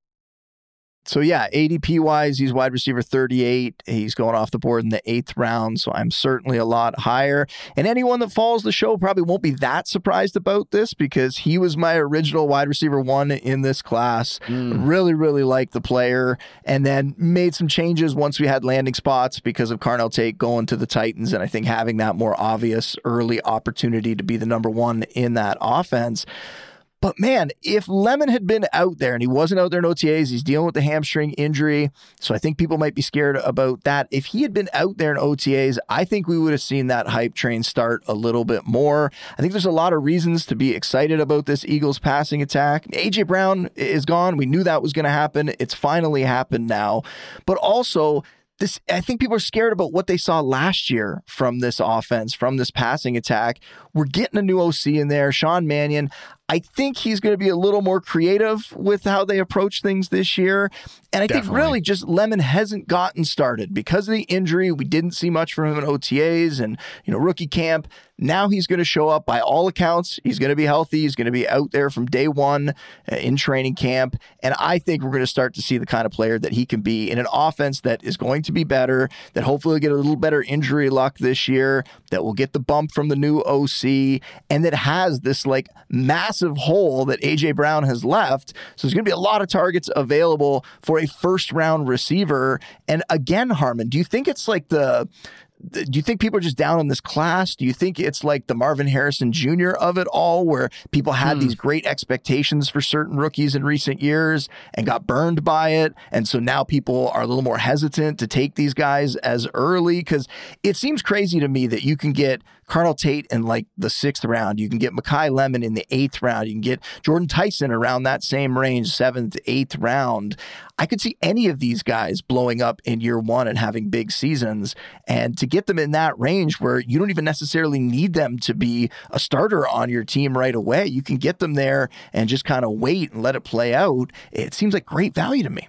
So yeah, A D P wise, he's wide receiver thirty-eight. He's going off the board in the eighth round, so I'm certainly a lot higher. And anyone that follows the show probably won't be that surprised about this because he was my original wide receiver one in this class. Mm. Really, really liked the player, and then made some changes once we had landing spots because of Carnell Tate going to the Titans, and I think having that more obvious early opportunity to be the number one in that offense. But man, if Lemon had been out there, and he wasn't out there in O T As, he's dealing with the hamstring injury, so I think people might be scared about that. If he had been out there in O T As, I think we would have seen that hype train start a little bit more. I think there's a lot of reasons to be excited about this Eagles passing attack. A J Brown is gone. We knew that was going to happen. It's finally happened now. But also, This, I think people are scared about what they saw last year from this offense, from this passing attack. We're getting a new O C in there, Sean Mannion. I think he's going to be a little more creative with how they approach things this year. And I Definitely. think really just Lemon hasn't gotten started because of the injury. We didn't see much from him in O T As and, you know, rookie camp. Now he's going to show up by all accounts. He's going to be healthy. He's going to be out there from day one uh, in training camp. And I think we're going to start to see the kind of player that he can be in an offense that is going to be better, that hopefully will get a little better injury luck this year, that will get the bump from the new O C, and that has this like massive hole that A J Brown has left. So there's going to be a lot of targets available for a first round receiver. And again, Harman, do you think it's like the Do you think people are just down in this class? Do you think it's like the Marvin Harrison Junior of it all, where people had hmm. these great expectations for certain rookies in recent years and got burned by it? And so now people are a little more hesitant to take these guys as early? Because it seems crazy to me that you can get Carnell Tate in like the sixth round. You can get Makai Lemon in the eighth round. You can get Jordan Tyson around that same range, seventh, eighth round. I could see any of these guys blowing up in year one and having big seasons. And to get them in that range where you don't even necessarily need them to be a starter on your team right away, you can get them there and just kind of wait and let it play out. It seems like great value to me.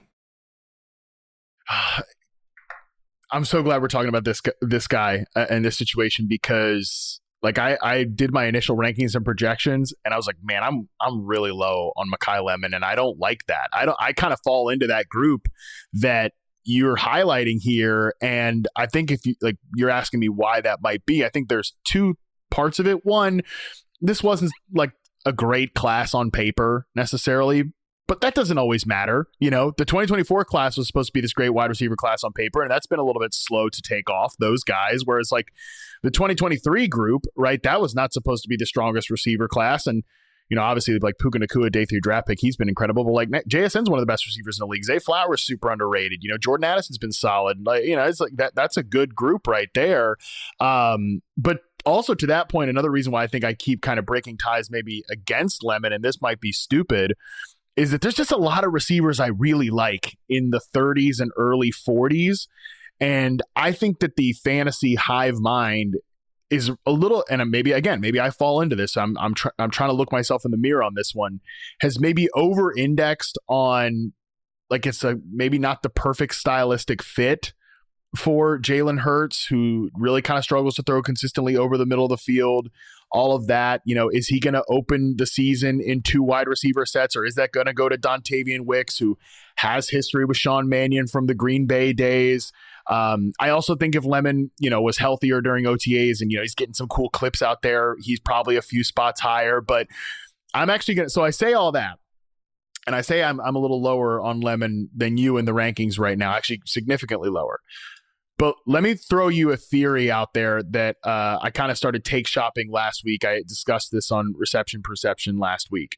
I'm so glad we're talking about this this guy uh, and this situation because like I, I did my initial rankings and projections and I was like, man, I'm I'm really low on Makai Lemon and I don't like that. I don't I kind of fall into that group that you're highlighting here. And I think if you like you're asking me why that might be, I think there's two parts of it. One, this wasn't like a great class on paper necessarily, but that doesn't always matter. You know, the twenty twenty-four class was supposed to be this great wide receiver class on paper, and that's been a little bit slow to take off those guys. Whereas like the twenty twenty-three group, right, that was not supposed to be the strongest receiver class. And, you know, obviously like Puka Nacua, day three draft pick, he's been incredible. But like J S N's one of the best receivers in the league. Zay Flowers super underrated. You know, Jordan Addison's been solid. Like, you know, it's like that. That's a good group right there. Um, but also to that point, another reason why I think I keep kind of breaking ties maybe against Lemon, and this might be stupid, is that there's just a lot of receivers I really like in the thirties and early forties. And I think that the fantasy hive mind is a little, and maybe, again, maybe I fall into this. I'm I'm, tr- I'm trying to look myself in the mirror on this one, has maybe over-indexed on, like it's a maybe not the perfect stylistic fit for Jalen Hurts, who really kind of struggles to throw consistently over the middle of the field. All of that, you know, is he going to open the season in two wide receiver sets, or is that going to go to Dontavian Wicks, who has history with Sean Mannion from the Green Bay days? Um, I also think if Lemon, you know, was healthier during O T As and, you know, he's getting some cool clips out there, he's probably a few spots higher. But I'm actually going to, so I say all that, and I say I'm I'm a little lower on Lemon than you in the rankings right now, actually significantly lower. But let me throw you a theory out there that uh, I kind of started take shopping last week. I discussed this on Reception Perception last week.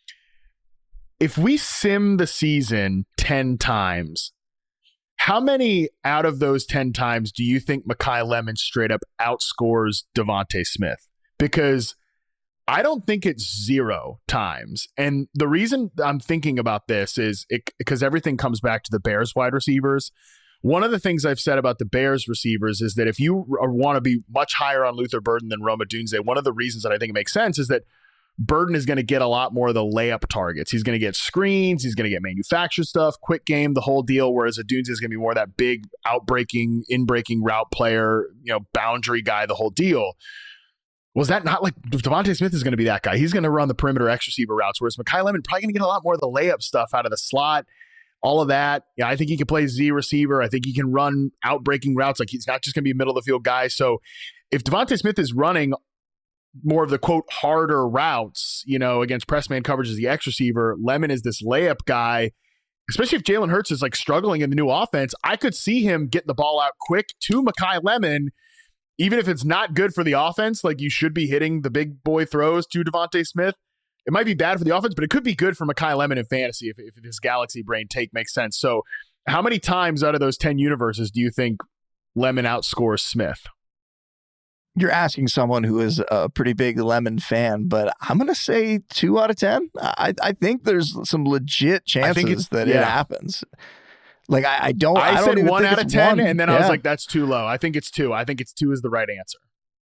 If we sim the season ten times, how many out of those ten times do you think Makai Lemon straight up outscores Devontae Smith? Because I don't think it's zero times. And the reason I'm thinking about this is it, because everything comes back to the Bears wide receivers. One of the things I've said about the Bears receivers is that if you want to be much higher on Luther Burden than Rome Odunze, one of the reasons that I think it makes sense is that Burden is going to get a lot more of the layup targets. He's going to get screens. He's going to get manufactured stuff, quick game, the whole deal, whereas Odunze is going to be more of that big outbreaking, in-breaking route player, you know, boundary guy, the whole deal. Was that not like Devontae Smith is going to be that guy? He's going to run the perimeter X receiver routes, whereas Makai Lemon probably going to get a lot more of the layup stuff out of the slot, all of that. Yeah, I think he can play Z receiver. I think he can run outbreaking routes. Like he's not just going to be a middle of the field guy. So if Devontae Smith is running more of the quote harder routes, you know, against press man coverage as the X receiver, Lemon is this layup guy, especially if Jalen Hurts is like struggling in the new offense. I could see him getting the ball out quick to Makai Lemon, even if it's not good for the offense. Like you should be hitting the big boy throws to Devontae Smith. It might be bad for the offense, but it could be good for Makai Lemon in fantasy if, if this galaxy brain take makes sense. So how many times out of those ten universes do you think Lemon outscores Smith? You're asking someone who is a pretty big Lemon fan, but I'm going to say two out of ten. I, I think there's some legit chances that yeah. it happens. Like, I, I don't, I, I don't said even one think out it's of ten, one. and then yeah. I was like, that's too low. I think it's two. I think it's two is the right answer.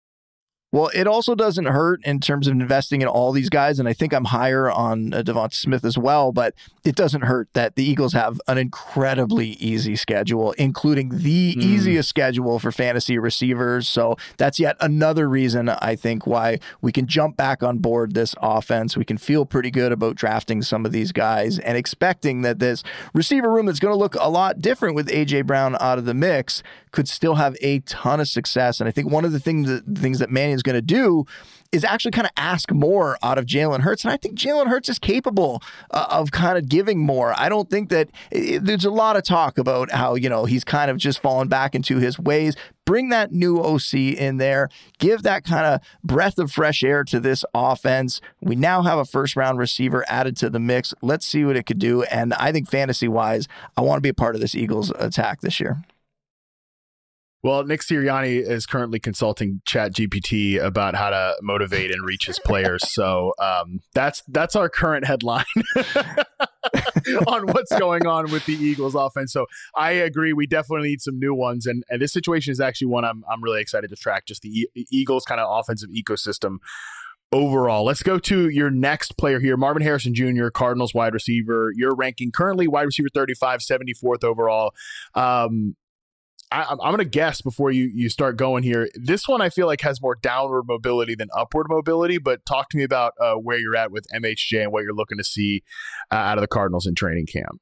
Well, it also doesn't hurt in terms of investing in all these guys, and I think I'm higher on uh, Devonta Smith as well, but it doesn't hurt that the Eagles have an incredibly easy schedule, including the mm. easiest schedule for fantasy receivers. So that's yet another reason, I think, why we can jump back on board this offense. We can feel pretty good about drafting some of these guys and expecting that this receiver room that's going to look a lot different with A J Brown out of the mix could still have a ton of success. And I think one of the things that, things that Manny is going to do is actually kind of ask more out of Jalen Hurts. And I think Jalen Hurts is capable uh, of kind of giving more. I don't think that it, there's a lot of talk about how, you know, he's kind of just fallen back into his ways. Bring that new O C in there. Give that kind of breath of fresh air to this offense. We now have a first round receiver added to the mix. Let's see what it could do. And I think fantasy wise, I want to be a part of this Eagles attack this year. Well, Nick Sirianni is currently consulting ChatGPT about how to motivate and reach his players. So um, that's that's our current headline on what's going on with the Eagles offense. So I agree. We definitely need some new ones. And, and this situation is actually one I'm, I'm really excited to track, just the e- Eagles kind of offensive ecosystem overall. Let's go to your next player here, Marvin Harrison Junior, Cardinals wide receiver. You're ranking currently wide receiver thirty-five, seventy-fourth overall. Um, I, I'm going to guess before you, you start going here. This one I feel like has more downward mobility than upward mobility, but talk to me about uh, where you're at with M H J and what you're looking to see uh, out of the Cardinals in training camp.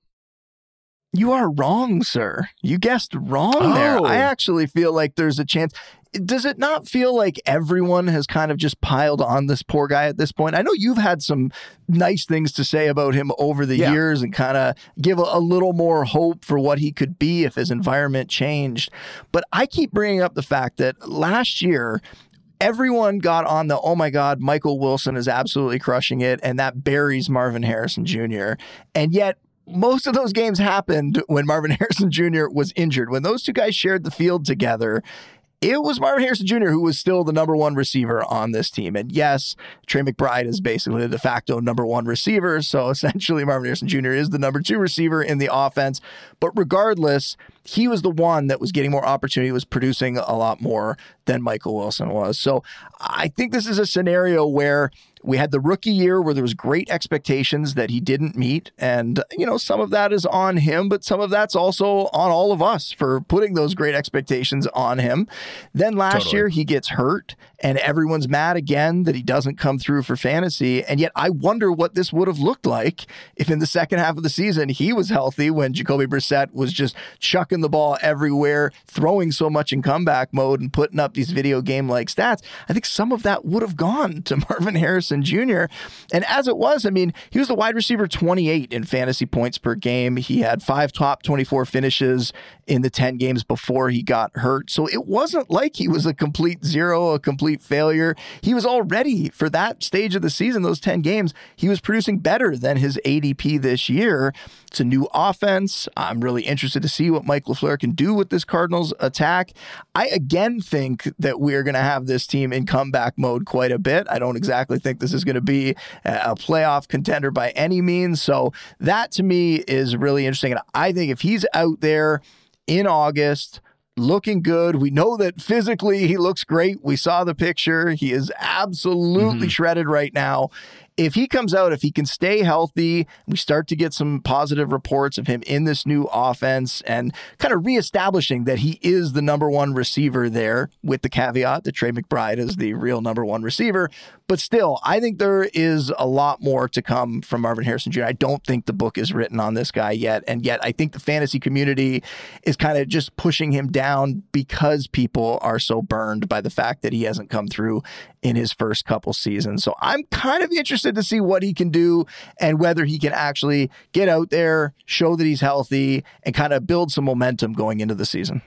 You are wrong, sir. You guessed wrong oh. there. I actually feel like there's a chance. Does it not feel like everyone has kind of just piled on this poor guy at this point? I know you've had some nice things to say about him over the yeah. years and kind of give a, a little more hope for what he could be if his environment changed. But I keep bringing up the fact that last year, everyone got on the, oh my God, Michael Wilson is absolutely crushing it, and that buries Marvin Harrison Junior And yet, most of those games happened when Marvin Harrison Junior was injured. When those two guys shared the field together, it was Marvin Harrison Junior who was still the number one receiver on this team. And yes, Trey McBride is basically the de facto number one receiver. So essentially Marvin Harrison Junior is the number two receiver in the offense. But regardless, he was the one that was getting more opportunity, was producing a lot more than Michael Wilson was. So I think this is a scenario where we had the rookie year where there was great expectations that he didn't meet. And, you know, some of that is on him, but some of that's also on all of us for putting those great expectations on him. Then last totally. year he gets hurt and everyone's mad again that he doesn't come through for fantasy. And yet I wonder what this would have looked like if in the second half of the season he was healthy when Jacoby Brissett was just chucking the ball everywhere, throwing so much in comeback mode and putting up these video game like stats. I think some of that would have gone to Marvin Harrison Junior And as it was, I mean, he was the wide receiver twenty-eight in fantasy points per game. He had five top twenty-four finishes in the ten games before he got hurt. So it wasn't like he was a complete zero, a complete failure. He was already, for that stage of the season, those ten games, he was producing better than his A D P this year. It's a new offense. I'm really interested to see what Mike LaFleur can do with this Cardinals attack. I again think that we're going to have this team in comeback mode quite a bit. I don't exactly think this is going to be a playoff contender by any means. So that to me is really interesting. And I think if he's out there in August, looking good, we know that physically he looks great. We saw the picture. He is absolutely mm-hmm. shredded right now. if he comes out, if he can stay healthy, we start to get some positive reports of him in this new offense and kind of reestablishing that he is the number one receiver there, with the caveat that Trey McBride is the real number one receiver. But still, I think there is a lot more to come from Marvin Harrison Junior I don't think the book is written on this guy yet. And yet I think the fantasy community is kind of just pushing him down because people are so burned by the fact that he hasn't come through in his first couple seasons. So I'm kind of interested to see what he can do and whether he can actually get out there, show that he's healthy, and kind of build some momentum going into the season.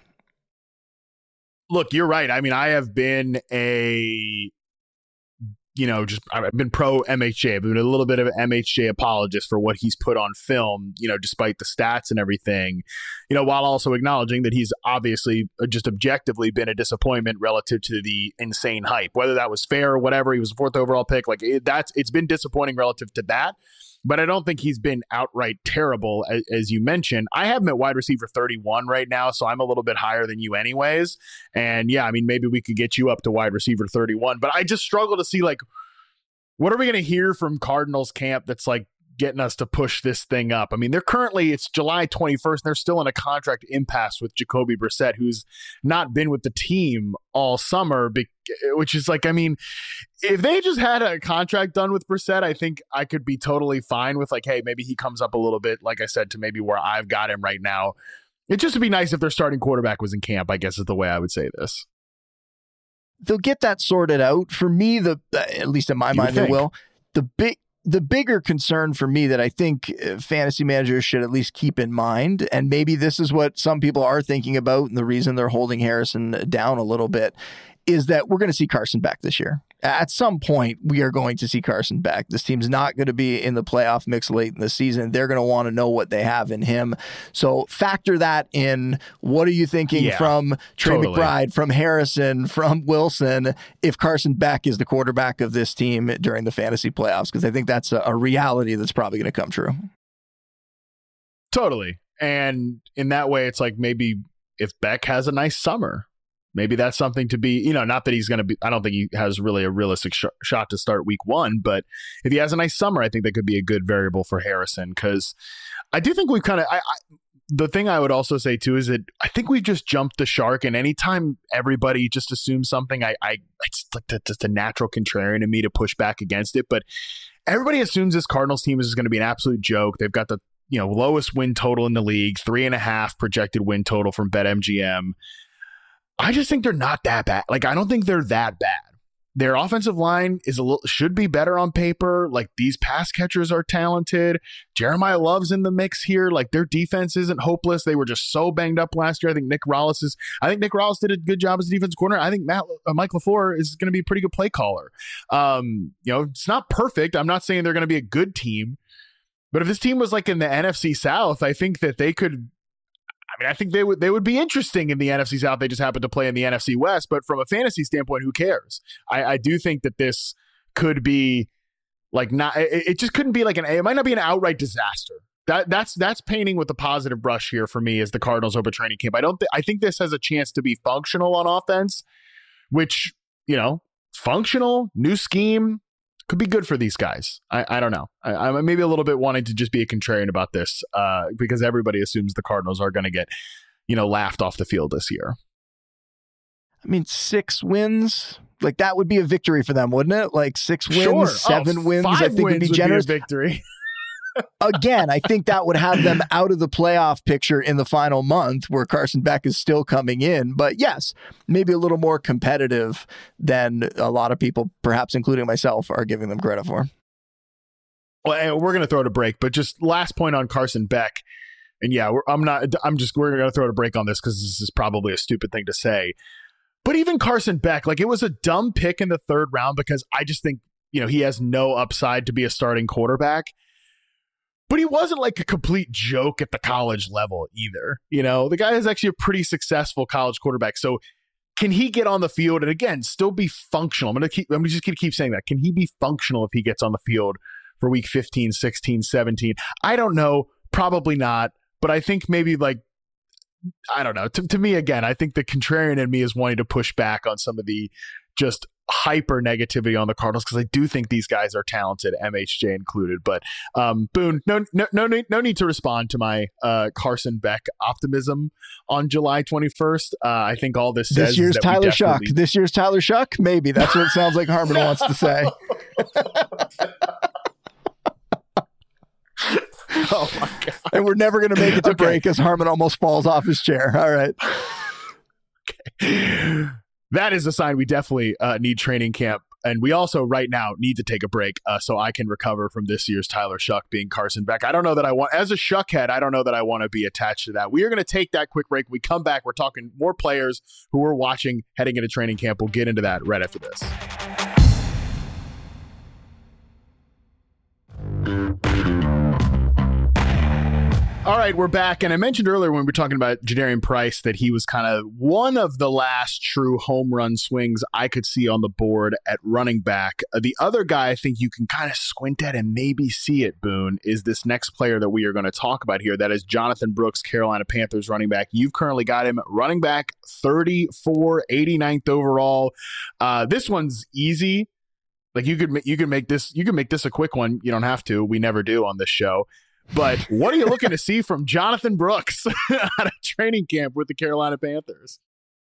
Look, you're right. I mean, I have been a, you know, just I've been pro M H J. I've been a little bit of an M H J apologist for what he's put on film, you know, despite the stats and everything, you know, while also acknowledging that he's obviously just objectively been a disappointment relative to the insane hype, whether that was fair or whatever. He was a fourth overall pick. Like it, that's, it's been disappointing relative to that. But I don't think he's been outright terrible, as, as you mentioned. I have him at wide receiver thirty-one right now, so I'm a little bit higher than you anyways. And yeah, I mean, maybe we could get you up to wide receiver thirty-one. But I just struggle to see, like, what are we going to hear from Cardinals camp that's, like, getting us to push this thing up? I mean, they're currently, it's July twenty-first, and they're still in a contract impasse with Jacoby Brissett, who's not been with the team all summer, which is like, I mean, if they just had a contract done with Brissett, I think I could be totally fine with, like, hey, maybe he comes up a little bit, like I said, to maybe where I've got him right now. It just would be nice if their starting quarterback was in camp, I guess is the way I would say this. They'll get that sorted out. For me, the at least in my You mind, think. they will. The big The bigger concern for me that I think fantasy managers should at least keep in mind, and maybe this is what some people are thinking about, and the reason they're holding Harrison down a little bit, is that we're going to see Carson back this year. At some point, we are going to see Carson back. This team's not going to be in the playoff mix late in the season. They're going to want to know what they have in him. So factor that in. What are you thinking yeah, from Trey totally. McBride, from Harrison, from Wilson, if Carson Beck is the quarterback of this team during the fantasy playoffs? Because I think that's a, a reality that's probably going to come true. Totally. And in that way, it's like maybe if Beck has a nice summer, maybe that's something to be, you know, not that he's going to be, I don't think he has really a realistic sh- shot to start week one, but if he has a nice summer, I think that could be a good variable for Harrison. Cause I do think we've kind of, I, I, the thing I would also say too, is that I think we've just jumped the shark, and anytime everybody just assumes something, I, I, it's like just a natural contrarian in me to push back against it. But everybody assumes this Cardinals team is going to be an absolute joke. They've got the, you know, lowest win total in the league, three and a half projected win total from BetMGM. I just think they're not that bad. Like, I don't think they're that bad. Their offensive line is a little, should be better on paper. Like, these pass catchers are talented. Jeremiah Love's in the mix here. Like, their defense isn't hopeless. They were just so banged up last year. I think Nick Rallis is, I think Nick Rallis did a good job as a defense corner. I think Matt, uh, Mike LaFleur is going to be a pretty good play caller. Um, you know, it's not perfect. I'm not saying they're going to be a good team, but if this team was like in the N F C South, I think that they could, I mean, I think they would they would be interesting in the N F C South. They just happen to play in the N F C West. But from a fantasy standpoint, who cares? I, I do think that this could be like not. It, it just couldn't be like an. It might not be an outright disaster. That that's that's painting with a positive brush here for me as the Cardinals open training camp. I don't. Th- I think this has a chance to be functional on offense, which, you know, functional new scheme could be good for these guys. I, I don't know. I, I'm maybe a little bit wanting to just be a contrarian about this uh, because everybody assumes the Cardinals are going to get, you know, laughed off the field this year. I mean, six wins, like that would be a victory for them, wouldn't it? Like six wins, sure. seven oh, wins, I think would be generous. Would be a victory. Again, I think that would have them out of the playoff picture in the final month where Carson Beck is still coming in. But yes, maybe a little more competitive than a lot of people, perhaps including myself, are giving them credit for. Well, we're going to throw it a break, but just last point on Carson Beck. And yeah, we're, I'm not, I'm just, we're going to throw it a break on this because this is probably a stupid thing to say. But even Carson Beck, like it was a dumb pick in the third round because I just think, you know, he has no upside to be a starting quarterback. But he wasn't like a complete joke at the college level either. You know, the guy is actually a pretty successful college quarterback. So can he get on the field and again, still be functional? I'm going to keep, I'm just going to keep saying that. Can he be functional if he gets on the field for week fifteen, sixteen, seventeen? I don't know. Probably not. But I think maybe like, I don't know. To, to me, again, I think the contrarian in me is wanting to push back on some of the just hyper negativity on the Cardinals because I do think these guys are talented, M H J included. But um, Boone, no, no, no, need, no need to respond to my uh, Carson Beck optimism on July twenty-first. Uh, I think all this says this year's is that Tyler definitely... Shuck. This year's Tyler Shuck. Maybe that's what it sounds like Harmon wants to say. Oh my God. And we're never going to make it to okay. break as Harmon almost falls off his chair. All right. Okay. That is a sign we definitely uh, need training camp. And we also right now need to take a break uh, so I can recover from this year's Tyler Shuck being Carson Beck. I don't know that I want, as a Shuck head, I don't know that I want to be attached to that. We are going to take that quick break. We come back. We're talking more players who are watching heading into training camp. We'll get into that right after this. All right, we're back. And I mentioned earlier when we were talking about Jadarian Price that he was kind of one of the last true home run swings I could see on the board at running back. Uh, the other guy I think you can kind of squint at and maybe see it, Boone, is this next player that we are going to talk about here. That is Jonathan Brooks, Carolina Panthers running back. You've currently got him running back thirty-four, eighty-ninth overall. Uh, this one's easy. Like you could you could make this you could make this a quick one. You don't have to. We never do on this show. But what are you looking to see from Jonathan Brooks at a training camp with the Carolina Panthers?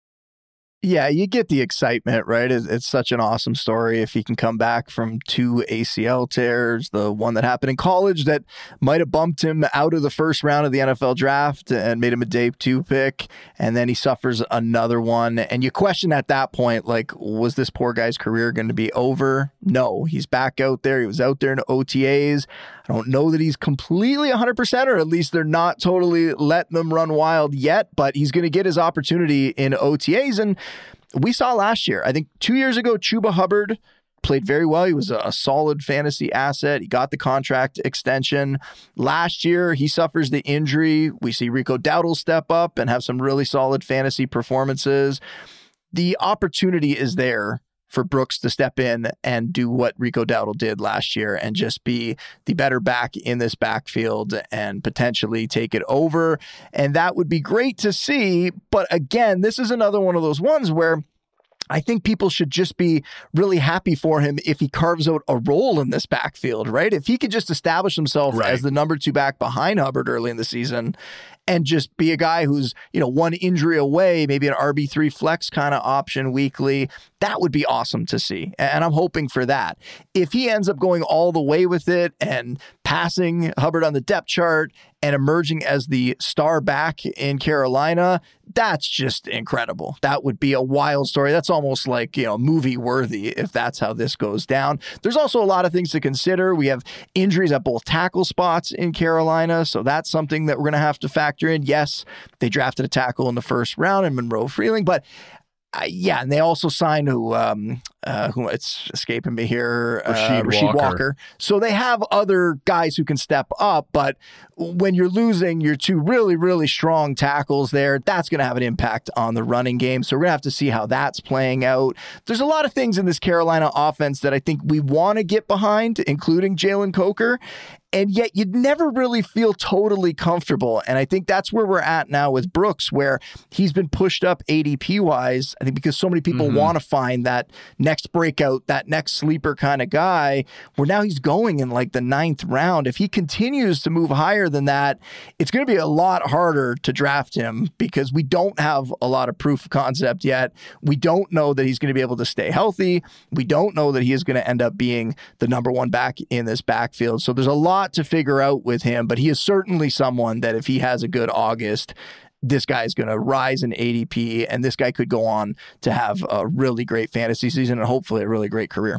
Yeah, you get the excitement, right? It's, it's such an awesome story. If he can come back from two A C L tears, the one that happened in college that might have bumped him out of the first round of the N F L draft and made him a day two pick, and then he suffers another one. And you question at that point, like, was this poor guy's career going to be over? No, he's back out there. He was out there in O T As. I don't know that he's completely one hundred percent, or at least they're not totally letting him run wild yet, but he's going to get his opportunity in O T As. And we saw last year, I think two years ago, Chuba Hubbard played very well. He was a, a solid fantasy asset. He got the contract extension. Last year, he suffers the injury. We see Rico Dowdle step up and have some really solid fantasy performances. The opportunity is there for Brooks to step in and do what Rico Dowdle did last year and just be the better back in this backfield and potentially take it over. And that would be great to see. But again, this is another one of those ones where I think people should just be really happy for him if he carves out a role in this backfield, right? If he could just establish himself right. as the number two back behind Hubbard early in the season and just be a guy who's, you know, one injury away, maybe an R B three flex kind of option weekly, that would be awesome to see. And I'm hoping for that. If he ends up going all the way with it and passing Hubbard on the depth chart and emerging as the star back in Carolina, that's just incredible. That would be a wild story. That's almost like, you know, movie worthy if that's how this goes down. There's also a lot of things to consider. We have injuries at both tackle spots in Carolina, so that's something that we're going to have to factor in. Yes, they drafted a tackle in the first round in Monroe Freeling, but Uh, yeah, and they also signed who, um, uh, who it's escaping me here, uh, Rasheed, Rasheed Walker. Walker. So they have other guys who can step up, but when you're losing your two really, really strong tackles there, that's going to have an impact on the running game. So we're going to have to see how that's playing out. There's a lot of things in this Carolina offense that I think we want to get behind, including Jalen Coker. And yet you'd never really feel totally comfortable. And I think that's where we're at now with Brooks, where he's been pushed up A D P-wise, I think because so many people mm-hmm. want to find that next breakout, that next sleeper kind of guy, where now he's going in like the ninth round. If he continues to move higher than that, it's going to be a lot harder to draft him because we don't have a lot of proof of concept yet. We don't know that he's going to be able to stay healthy. We don't know that he is going to end up being the number one back in this backfield. So there's a lot to figure out with him, but he is certainly someone that if he has a good August, this guy is going to rise in A D P, and this guy could go on to have a really great fantasy season and hopefully a really great career.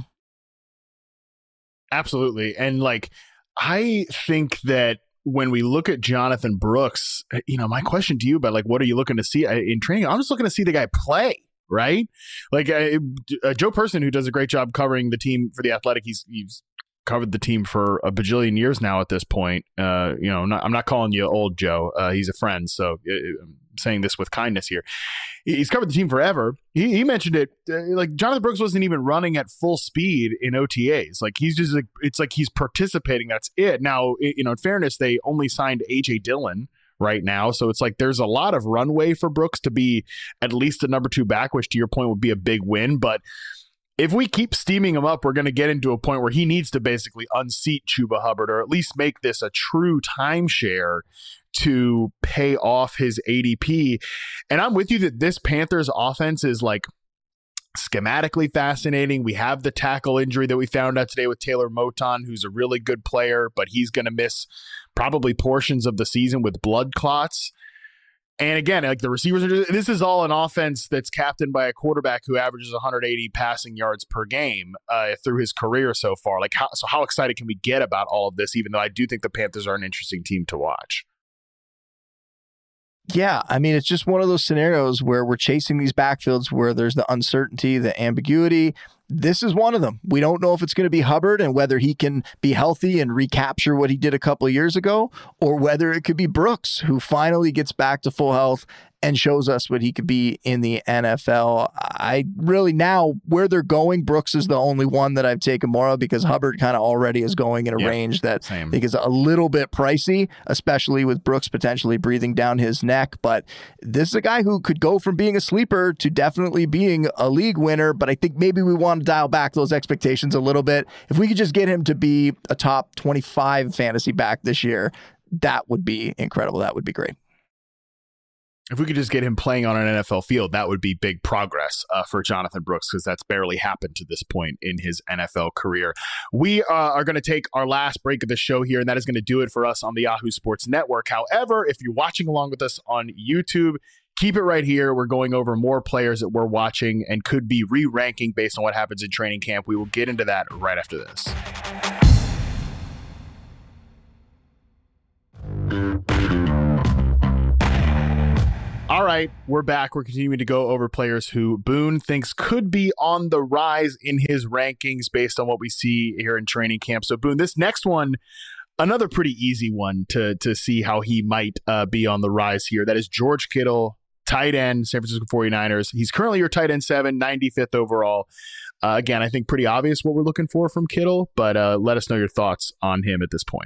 Absolutely. And like, I think that when we look at Jonathan Brooks, you know, my question to you about like, what are you looking to see in training? I'm just looking to see the guy play. Right? Like uh, uh, Joe Person, who does a great job covering the team for The Athletic, he's he's covered the team for a bajillion years now at this point. Uh, you know, not, I'm not calling you old Joe. Uh, he's a friend. So uh, I'm saying this with kindness here. He's covered the team forever. He, he mentioned it. Uh, like Jonathan Brooks wasn't even running at full speed in O T As. Like he's just like, it's like he's participating. That's it. Now, you know, in fairness, they only signed A J Dillon right now. So it's like there's a lot of runway for Brooks to be at least a number two back, which to your point would be a big win. But if we keep steaming him up, we're going to get into a point where he needs to basically unseat Chuba Hubbard, or at least make this a true timeshare to pay off his A D P. And I'm with you that this Panthers offense is like schematically fascinating. We have the tackle injury that we found out today with Taylor Moton, who's a really good player, but he's going to miss probably portions of the season with blood clots. And again, like the receivers, are, this is all an offense that's captained by a quarterback who averages one hundred eighty passing yards per game uh, through his career so far. Like, how, so how excited can we get about all of this? Even though I do think the Panthers are an interesting team to watch. Yeah, I mean, it's just one of those scenarios where we're chasing these backfields where there's the uncertainty, the ambiguity. This is one of them. We don't know if it's going to be Hubbard and whether he can be healthy and recapture what he did a couple of years ago, or whether it could be Brooks, who finally gets back to full health and shows us what he could be in the N F L. I really, now where they're going, Brooks is the only one that I've taken more of, because Hubbard kind of already is going in a yeah, range that same. I think is a little bit pricey, especially with Brooks potentially breathing down his neck. But this is a guy who could go from being a sleeper to definitely being a league winner. But I think maybe we want to dial back those expectations a little bit. If we could just get him to be a top twenty-five fantasy back this year, that would be incredible. That would be great. If we could just get him playing on an N F L field, that would be big progress uh, for Jonathan Brooks, because that's barely happened to this point in his N F L career. We uh, are going to take our last break of the show here, and that is going to do it for us on the Yahoo Sports Network. However, if you're watching along with us on YouTube, keep it right here. We're going over more players that we're watching and could be re-ranking based on what happens in training camp. We will get into that right after this. All right, we're back. We're continuing to go over players who Boone thinks could be on the rise in his rankings based on what we see here in training camp. So, Boone, this next one, another pretty easy one to, to see how he might uh, be on the rise here. That is George Kittle, tight end, San Francisco forty-niners. He's currently your tight end seven, ninety-fifth overall. Uh, again, I think pretty obvious what we're looking for from Kittle, but uh, let us know your thoughts on him at this point.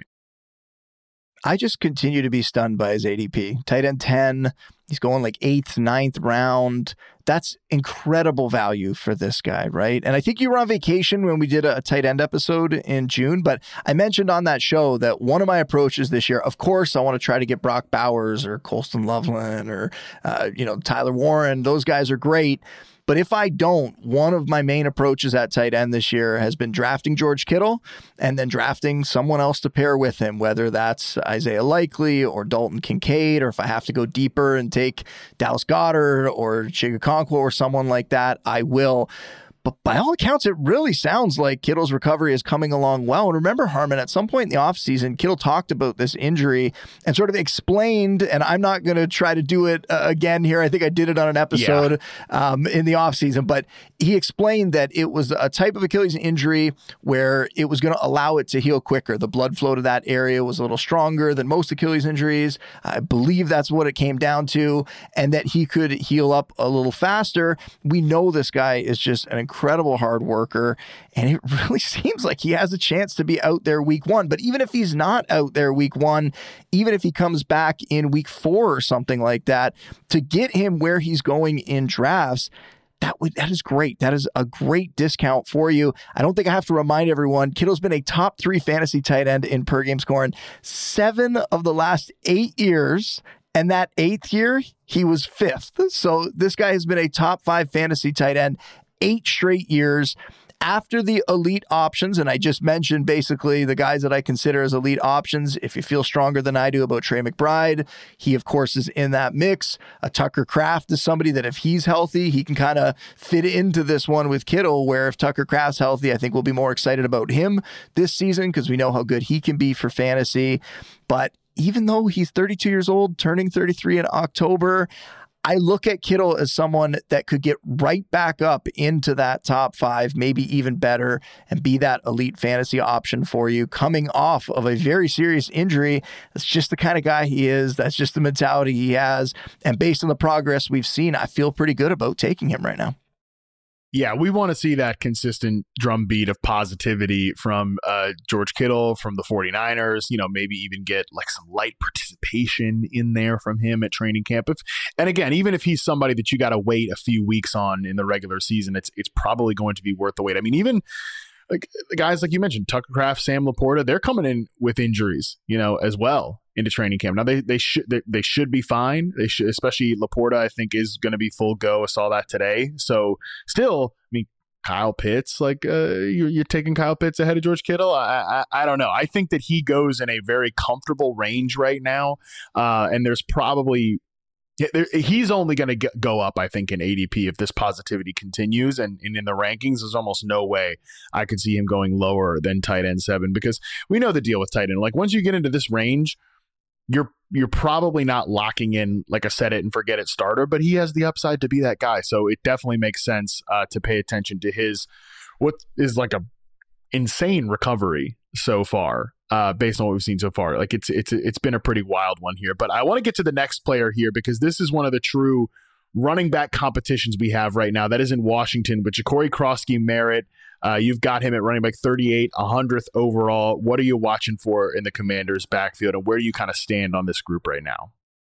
I just continue to be stunned by his A D P. Tight end ten, he's going like eighth, ninth round. That's incredible value for this guy, right? And I think you were on vacation when we did a tight end episode in June, but I mentioned on that show that one of my approaches this year, of course, I want to try to get Brock Bowers or Colston Loveland or, uh, you know, Tyler Warren. Those guys are great. But if I don't, one of my main approaches at tight end this year has been drafting George Kittle and then drafting someone else to pair with him, whether that's Isaiah Likely or Dalton Kincaid, or if I have to go deeper and take Dallas Goedert or Chigakonkwo or someone like that, I will. But by all accounts, it really sounds like Kittle's recovery is coming along well. And remember, Harmon, at some point in the offseason, Kittle talked about this injury and sort of explained, and I'm not going to try to do it uh, again here. I think I did it on an episode yeah. um, in the offseason, but he explained that it was a type of Achilles injury where it was going to allow it to heal quicker. The blood flow to that area was a little stronger than most Achilles injuries. I believe that's what it came down to, and that he could heal up a little faster. We know this guy is just an incredible incredible hard worker, and it really seems like he has a chance to be out there week one. But even if he's not out there week one, even if he comes back in week four or something like that, to get him where he's going in drafts, that would that is great. That is a great discount for you. I don't think I have to remind everyone, Kittle's been a top three fantasy tight end in per game scoring seven of the last eight years. And that eighth year, he was fifth. So this guy has been a top five fantasy tight end eight straight years. After the elite options, and I just mentioned basically the guys that I consider as elite options, if you feel stronger than I do about Trey McBride, he, of course, is in that mix. A Tucker Kraft is somebody that if he's healthy, he can kind of fit into this one with Kittle, where if Tucker Kraft's healthy, I think we'll be more excited about him this season because we know how good he can be for fantasy. But even though he's thirty-two years old, turning thirty-three in October, I look at Kittle as someone that could get right back up into that top five, maybe even better, and be that elite fantasy option for you coming off of a very serious injury. That's just the kind of guy he is. That's just the mentality he has. And based on the progress we've seen, I feel pretty good about taking him right now. Yeah, we want to see that consistent drumbeat of positivity from uh, George Kittle, from the 49ers, you know, maybe even get like some light participation in there from him at training camp. If, and again, even if he's somebody that you got to wait a few weeks on in the regular season, it's it's probably going to be worth the wait. I mean, even like the guys like you mentioned, Tucker Kraft, Sam Laporta, they're coming in with injuries, you know, as well into training camp. Now they they should they, they should be fine. They should, especially Laporta, I think is going to be full go. I saw that today. So still, I mean, Kyle Pitts, like uh, you're, you're taking Kyle Pitts ahead of George Kittle. I, I I don't know. I think that he goes in a very comfortable range right now, uh, and there's probably. Yeah, there, he's only going to go up, I think, in A D P if this positivity continues. And, and in the rankings, there's almost no way I could see him going lower than tight end seven, because we know the deal with tight end. Like once you get into this range, you're you're probably not locking in like a set it and forget it starter, but he has the upside to be that guy. So it definitely makes sense uh, to pay attention to his what is like a insane recovery so far. Uh, based on what we've seen so far. Like it's it's it's been a pretty wild one here. But I want to get to the next player here, because this is one of the true running back competitions we have right now. That is in Washington, but Jacory Krosky-Merritt, uh, you've got him at running back thirty-eight, one hundredth overall. What are you watching for in the Commanders' backfield, and where do you kind of stand on this group right now?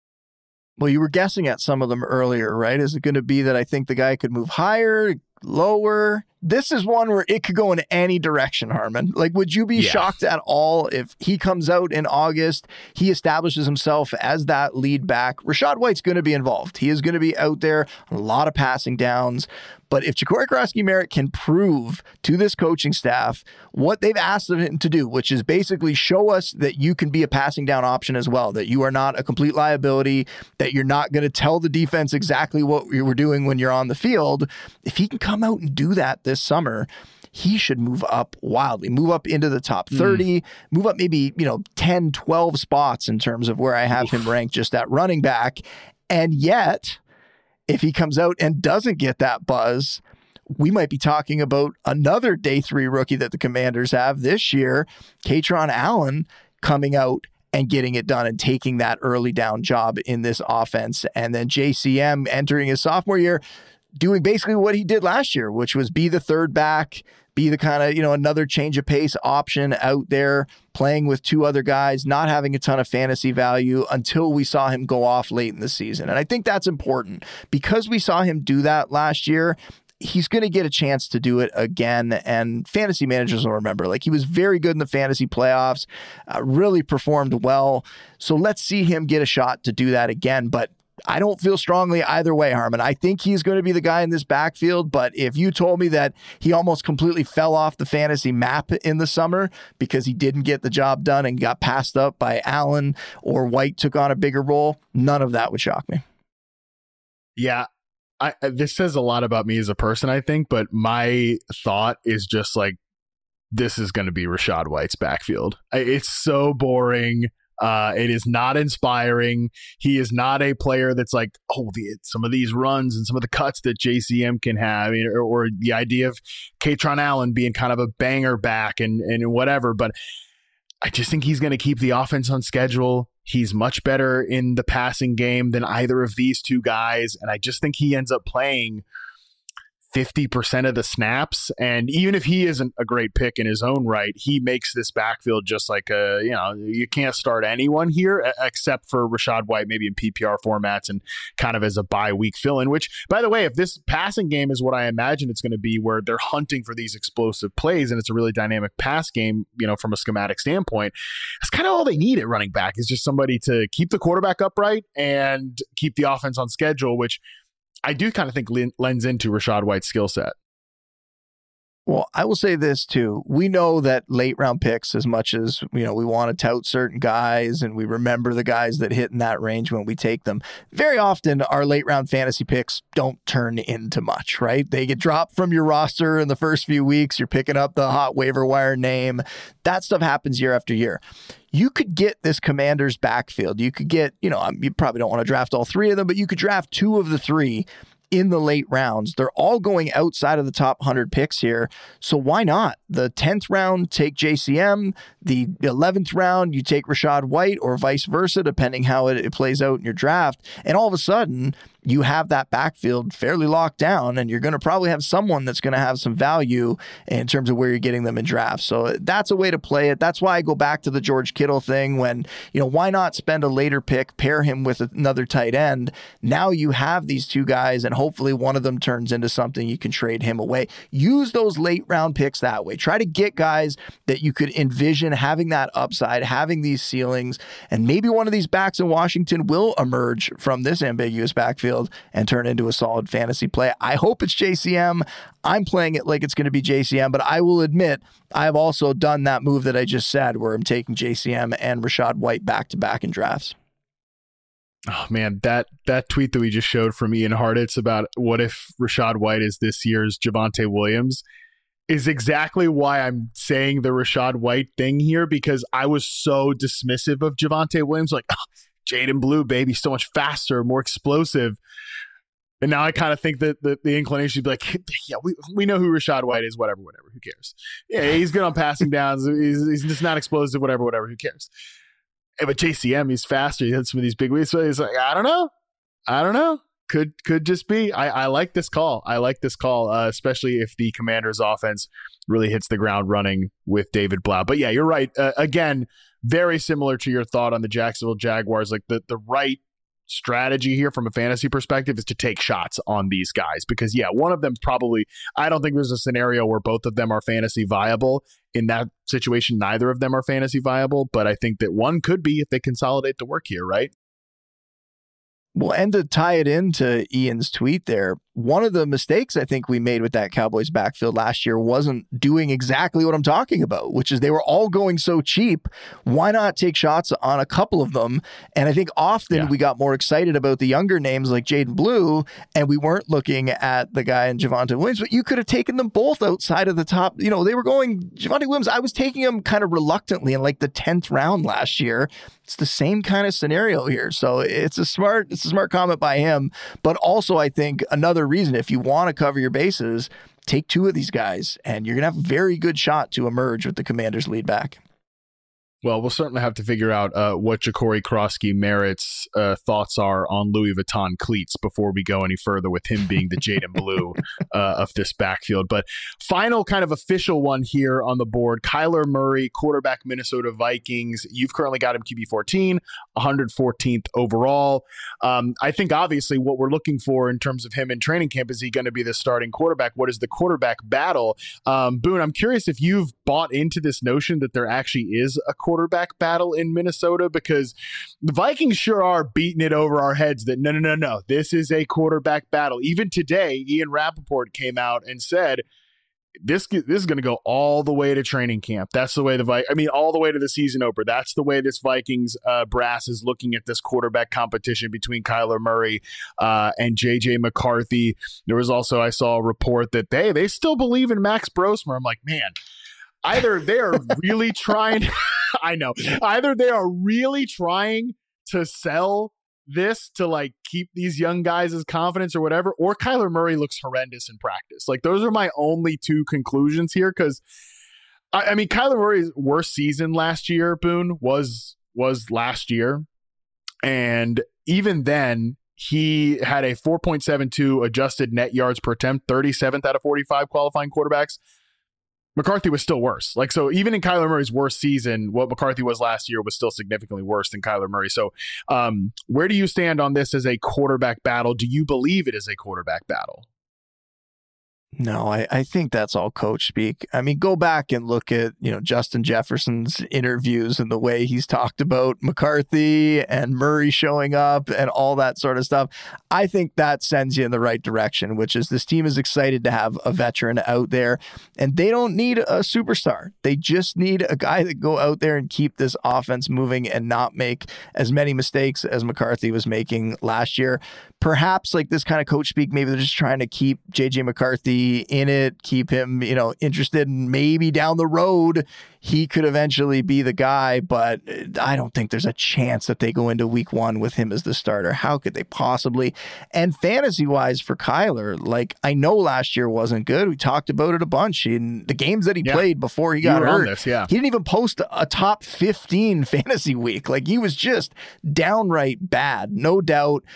Well, you were guessing at some of them earlier, right? Is it going to be that I think the guy could move higher, lower? This is one where it could go in any direction, Harmon. Like, would you be yeah. shocked at all if he comes out in August, he establishes himself as that lead back? Rachaad White's going to be involved. He is going to be out there, a lot of passing downs. But if Jacory Krosky-Merritt can prove to this coaching staff what they've asked of him to do, which is basically show us that you can be a passing down option as well, that you are not a complete liability, that you're not going to tell the defense exactly what you were doing when you're on the field, if he can come out and do that this summer, he should move up wildly, move up into the top thirty, mm. move up maybe, you know, ten, twelve spots in terms of where I have him ranked just at running back. And yet, if he comes out and doesn't get that buzz, we might be talking about another day three rookie that the Commanders have this year, Kaytron Allen, coming out and getting it done and taking that early down job in this offense. And then J C M entering his sophomore year, doing basically what he did last year, which was be the third back, be the kind of, you know, another change of pace option out there, playing with two other guys, not having a ton of fantasy value until we saw him go off late in the season. And I think that's important because we saw him do that last year. He's going to get a chance to do it again, and fantasy managers will remember. Like, he was very good in the fantasy playoffs, uh, really performed well. So let's see him get a shot to do that again. But I don't feel strongly either way, Harmon. I think he's going to be the guy in this backfield, but if you told me that he almost completely fell off the fantasy map in the summer because he didn't get the job done and got passed up by Allen, or White took on a bigger role, none of that would shock me. Yeah. I, this says a lot about me as a person, I think, but my thought is just like, this is going to be Rachaad White's backfield. It's so boring. Uh, it is not inspiring. He is not a player that's like, oh, the, some of these runs and some of the cuts that J C M can have, or, or the idea of Kaytron Allen being kind of a banger back and, and whatever. But I just think he's going to keep the offense on schedule. He's much better in the passing game than either of these two guys. And I just think he ends up playing fifty percent of the snaps. And even if he isn't a great pick in his own right, he makes this backfield just like a, you know, you can't start anyone here except for Rachaad White, maybe in P P R formats and kind of as a bye week fill-in, which, by the way, if this passing game is what I imagine it's going to be, where they're hunting for these explosive plays and it's a really dynamic pass game, you know, from a schematic standpoint, that's kind of all they need at running back, is just somebody to keep the quarterback upright and keep the offense on schedule, which I do kind of think lends into Rachaad White's skill set. Well, I will say this too. We know that late round picks, as much as, you know, we want to tout certain guys and we remember the guys that hit in that range when we take them, very often our late round fantasy picks don't turn into much, right? They get dropped from your roster in the first few weeks. You're picking up the hot waiver wire name. That stuff happens year after year. You could get this Commanders backfield. You could get, you know, you probably don't want to draft all three of them, but you could draft two of the three in the late rounds. They're all going outside of the top one hundred picks here. So why not? The tenth round, take J C M. The eleventh round, you take Rachaad White, or vice versa, depending how it, it plays out in your draft. And all of a sudden, you have that backfield fairly locked down, and you're going to probably have someone that's going to have some value in terms of where you're getting them in drafts. So that's a way to play it. That's why I go back to the George Kittle thing when, you know, why not spend a later pick, pair him with another tight end? Now you have these two guys, and hopefully one of them turns into something you can trade him away. Use those late round picks that way. Try to get guys that you could envision having that upside, having these ceilings, and maybe one of these backs in Washington will emerge from this ambiguous backfield and turn into a solid fantasy play. I hope it's J C M. I'm playing it like it's going to be J C M, but I will admit I've also done that move that I just said where I'm taking J C M and Rachaad White back to back in drafts. Oh man, that that tweet that we just showed from Ian Hartitz about what if Rachaad White is this year's Javonte Williams is exactly why I'm saying the Rachaad White thing here, because I was so dismissive of Javonte Williams, like, oh, Jaden Blue, baby, so much faster, more explosive. And now I kind of think that the, the inclination would be like, yeah, we we know who Rachaad White is, whatever, whatever, who cares? Yeah, he's good on passing downs. He's, he's just not explosive, whatever, whatever, who cares? Hey, but J C M, he's faster. He had some of these big weeks. So he's like, I don't know. I don't know. Could could just be. I, I like this call. I like this call, uh, especially if the Commanders' offense really hits the ground running with David Blau. But yeah, you're right. Uh, again, very similar to your thought on the Jacksonville Jaguars. Like the, the right strategy here from a fantasy perspective is to take shots on these guys because, yeah, one of them probably, I don't think there's a scenario where both of them are fantasy viable. In that situation, neither of them are fantasy viable, but I think that one could be if they consolidate the work here, right? Well, and to tie it into Ian's tweet there, one of the mistakes I think we made with that Cowboys backfield last year wasn't doing exactly what I'm talking about, which is they were all going so cheap. Why not take shots on a couple of them? And I think often yeah. we got more excited about the younger names like Jaden Blue, and we weren't looking at the guy in Javonte Williams, but you could have taken them both outside of the top. You know, they were going, Javonte Williams, I was taking him kind of reluctantly in like the tenth round last year. It's the same kind of scenario here. So it's a smart, it's a smart comment by him. But also, I think another reason, if you want to cover your bases, take two of these guys, and you're going to have a very good shot to emerge with the Commanders lead back. Well, we'll certainly have to figure out uh, what Jacory Krosky Merritt's uh, thoughts are on Louis Vuitton cleats before we go any further with him being the Jaden Blue uh, of this backfield. But final kind of official one here on the board, Kyler Murray, quarterback, Minnesota Vikings. You've currently got him Q B fourteen, one hundred fourteenth overall. Um, I think obviously what we're looking for in terms of him in training camp, is he going to be the starting quarterback? What is the quarterback battle? Um, Boone, I'm curious if you've bought into this notion that there actually is a quarterback battle in Minnesota, because the Vikings sure are beating it over our heads that no, no, no, no, this is a quarterback battle. Even today, Ian Rappaport came out and said, this, this is going to go all the way to training camp. That's the way the Vi- I mean, all the way to the season opener. That's the way this Vikings uh, brass is looking at this quarterback competition between Kyler Murray uh, and J J McCarthy. There was also, I saw a report that they, they still believe in Max Brosmer. I'm like, man, either they are really trying I know. Either they are really trying to sell this to like keep these young guys as confidence or whatever, or Kyler Murray looks horrendous in practice. Like those are my only two conclusions here. Cause I, I mean, Kyler Murray's worst season last year, Boone, was, was last year. And even then he had a four point seven two adjusted net yards per attempt, thirty-seventh out of forty-five qualifying quarterbacks. McCarthy was still worse. Like, so even in Kyler Murray's worst season, what McCarthy was last year was still significantly worse than Kyler Murray. So um, where do you stand on this as a quarterback battle? Do you believe it is a quarterback battle? No, I, I think that's all coach speak. I mean, go back and look at, you know, Justin Jefferson's interviews and the way he's talked about McCarthy and Murray showing up and all that sort of stuff. I think that sends you in the right direction, which is this team is excited to have a veteran out there, and they don't need a superstar. They just need a guy that go out there and keep this offense moving and not make as many mistakes as McCarthy was making last year. Perhaps like this kind of coach speak, maybe they're just trying to keep J J McCarthy in it, keep him, you know, interested, and maybe down the road he could eventually be the guy, but I don't think there's a chance that they go into week one with him as the starter. How could they possibly? And fantasy wise for Kyler, like I know last year wasn't good. We talked about it a bunch in the games that he yeah. played before he got hurt. This, yeah. He didn't even post a top fifteen fantasy week. Like he was just downright bad, no doubt.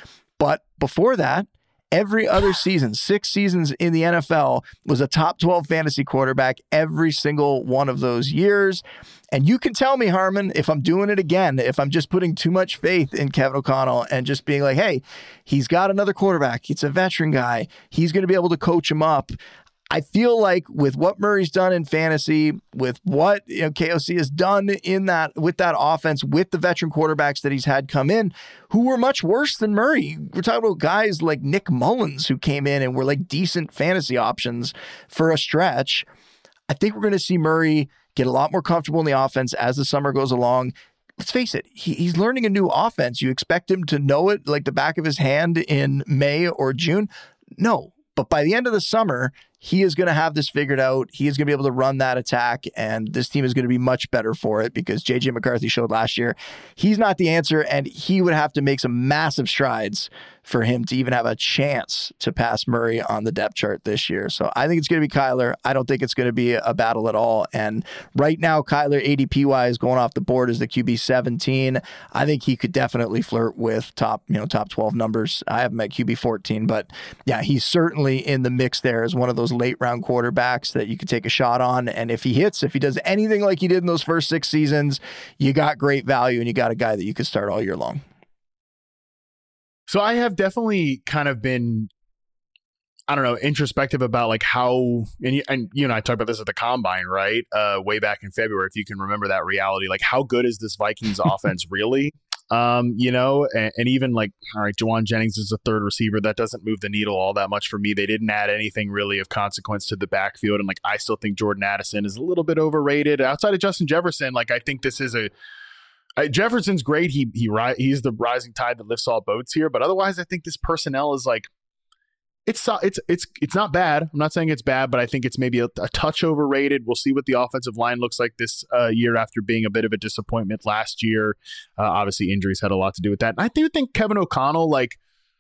But before that, every other season, six seasons in the N F L, was a top twelve fantasy quarterback every single one of those years. And you can tell me, Harmon, if I'm doing it again, if I'm just putting too much faith in Kevin O'Connell and just being like, hey, he's got another quarterback. He's a veteran guy. He's going to be able to coach him up. I feel like with what Murray's done in fantasy, with what you know, K O C has done in that with that offense, with the veteran quarterbacks that he's had come in, who were much worse than Murray. We're talking about guys like Nick Mullins who came in and were like decent fantasy options for a stretch. I think we're going to see Murray get a lot more comfortable in the offense as the summer goes along. Let's face it, he, he's learning a new offense. You expect him to know it like the back of his hand in May or June? No. But by the end of the summer, he is going to have this figured out. He is going to be able to run that attack, and this team is going to be much better for it because J J McCarthy showed last year he's not the answer, and he would have to make some massive strides for him to even have a chance to pass Murray on the depth chart this year. So I think it's going to be Kyler. I don't think it's going to be a battle at all. And right now, Kyler A D P-wise going off the board is the Q B seventeen. I think he could definitely flirt with top, you know, top twelve numbers. I have him at Q B fourteen, but yeah, he's certainly in the mix there as one of those late round quarterbacks that you could take a shot on. And if he hits, if he does anything like he did in those first six seasons, you got great value and you got a guy that you could start all year long. So I have definitely kind of been, I don't know, introspective about like how, and you, and you and I talked about this at the Combine, right? Uh, way back in February, if you can remember that reality, like how good is this Vikings offense really? Um, you know, and, and even like, all right, Juwan Jennings is a third receiver. That doesn't move the needle all that much for me. They didn't add anything really of consequence to the backfield. And like, I still think Jordan Addison is a little bit overrated. Outside of Justin Jefferson, like I think this is a, Uh, Jefferson's great. He he ri- he's the rising tide that lifts all boats here. But otherwise, I think this personnel is like it's it's it's it's not bad. I'm not saying it's bad, but I think it's maybe a, a touch overrated. We'll see what the offensive line looks like this uh, year after being a bit of a disappointment last year. Uh, obviously, injuries had a lot to do with that. And I do think Kevin O'Connell, like,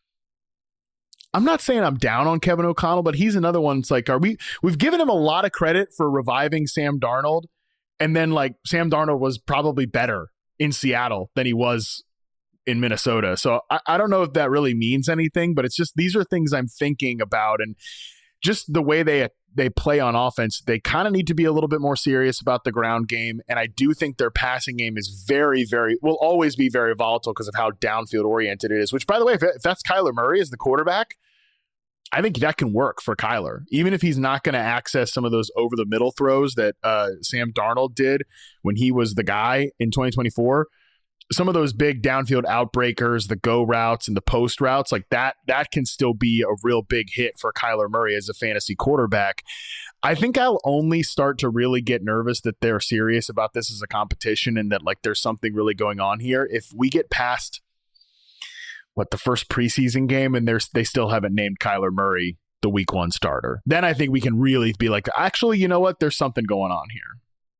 I'm not saying I'm down on Kevin O'Connell, but he's another one. It's like, are we? We've given him a lot of credit for reviving Sam Darnold, and then like Sam Darnold was probably better in Seattle than he was in Minnesota. So I, I don't know if that really means anything, but it's just, these are things I'm thinking about. And just the way they, they play on offense, they kind of need to be a little bit more serious about the ground game. And I do think their passing game is very, very, will always be very volatile because of how downfield oriented it is, which by the way, if, if that's Kyler Murray as the quarterback, I think that can work for Kyler, even if he's not going to access some of those over the middle throws that uh, Sam Darnold did when he was the guy in twenty twenty-four. Some of those big downfield outbreakers, the go routes and the post routes, like that, that can still be a real big hit for Kyler Murray as a fantasy quarterback. I think I'll only start to really get nervous that they're serious about this as a competition and that like there's something really going on here if we get past what the first preseason game and there's they still haven't named Kyler Murray the week one starter. Then I think we can really be like, actually, you know what? There's something going on here.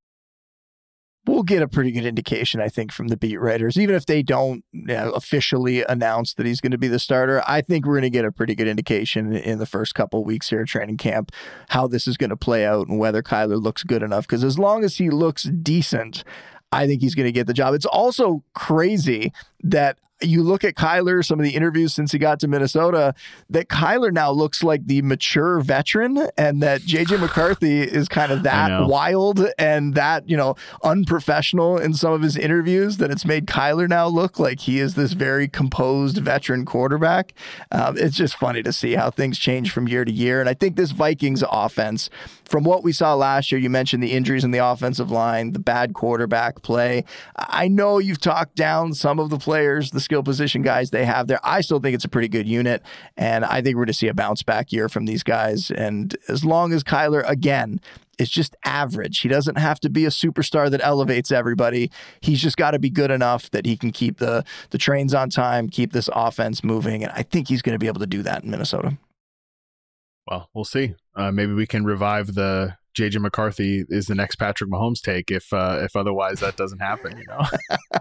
We'll get a pretty good indication, I think, from the beat writers. Even if they don't you know, officially announce that he's going to be the starter, I think we're going to get a pretty good indication in the first couple of weeks here at training camp how this is going to play out and whether Kyler looks good enough. Because as long as he looks decent, I think he's going to get the job. It's also crazy that you look at Kyler, some of the interviews since he got to Minnesota, that Kyler now looks like the mature veteran and that J J McCarthy is kind of that wild and that, you know, unprofessional in some of his interviews, that it's made Kyler now look like he is this very composed veteran quarterback. Um, it's just funny to see how things change from year to year. And I think this Vikings offense, from what we saw last year, you mentioned the injuries in the offensive line, the bad quarterback play. I know you've talked down some of the players, the skill position guys they have there. I still think it's a pretty good unit, and I think we're going to see a bounce back year from these guys. And as long as Kyler, again, is just average, he doesn't have to be a superstar that elevates everybody. He's just got to be good enough that he can keep the, the trains on time, keep this offense moving, and I think he's going to be able to do that in Minnesota. Well, we'll see. Uh, maybe we can revive the J J McCarthy is the next Patrick Mahomes take if uh, if otherwise that doesn't happen, you know.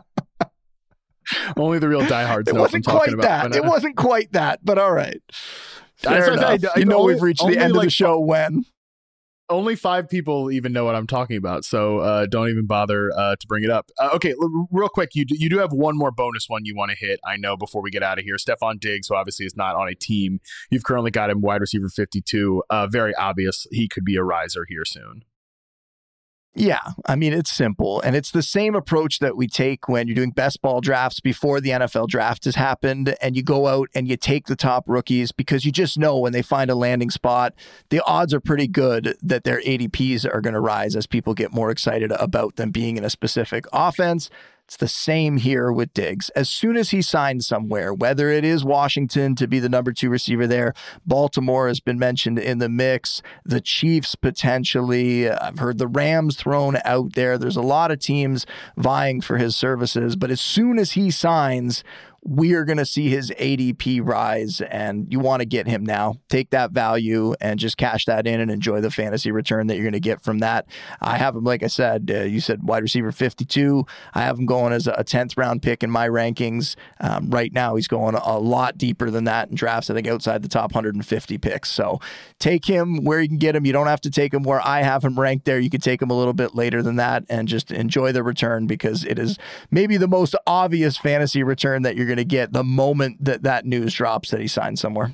Only the real diehards it know wasn't what I'm quite talking that. about. It wasn't quite that, but all right. Fair I, enough. I, I, you know only, we've reached the end like, of the show when only five people even know what I'm talking about, so uh, don't even bother uh, to bring it up. Uh, okay, l- real quick, you do, you do have one more bonus one you want to hit, I know, before we get out of here. Stefon Diggs, who obviously is not on a team. You've currently got him wide receiver fifty-two. Uh, very obvious he could be a riser here soon. Yeah, I mean, it's simple. And it's the same approach that we take when you're doing best ball drafts before the N F L draft has happened, and you go out and you take the top rookies because you just know when they find a landing spot, the odds are pretty good that their A D Ps are going to rise as people get more excited about them being in a specific offense. It's the same here with Diggs. As soon as he signs somewhere, whether it is Washington to be the number two receiver there, Baltimore has been mentioned in the mix, the Chiefs potentially, I've heard the Rams thrown out there. There's a lot of teams vying for his services, but as soon as he signs, we are going to see his A D P rise, and you want to get him now. Take that value and just cash that in and enjoy the fantasy return that you're going to get from that. I have him, like I said, uh, you said wide receiver fifty-two. I have him going as a tenth round pick in my rankings. Um, right now, he's going a lot deeper than that in drafts, I think outside the top one hundred fifty picks. So take him where you can get him. You don't have to take him where I have him ranked there. You could take him a little bit later than that and just enjoy the return, because it is maybe the most obvious fantasy return that you're going to get the moment that that news drops that he signed somewhere.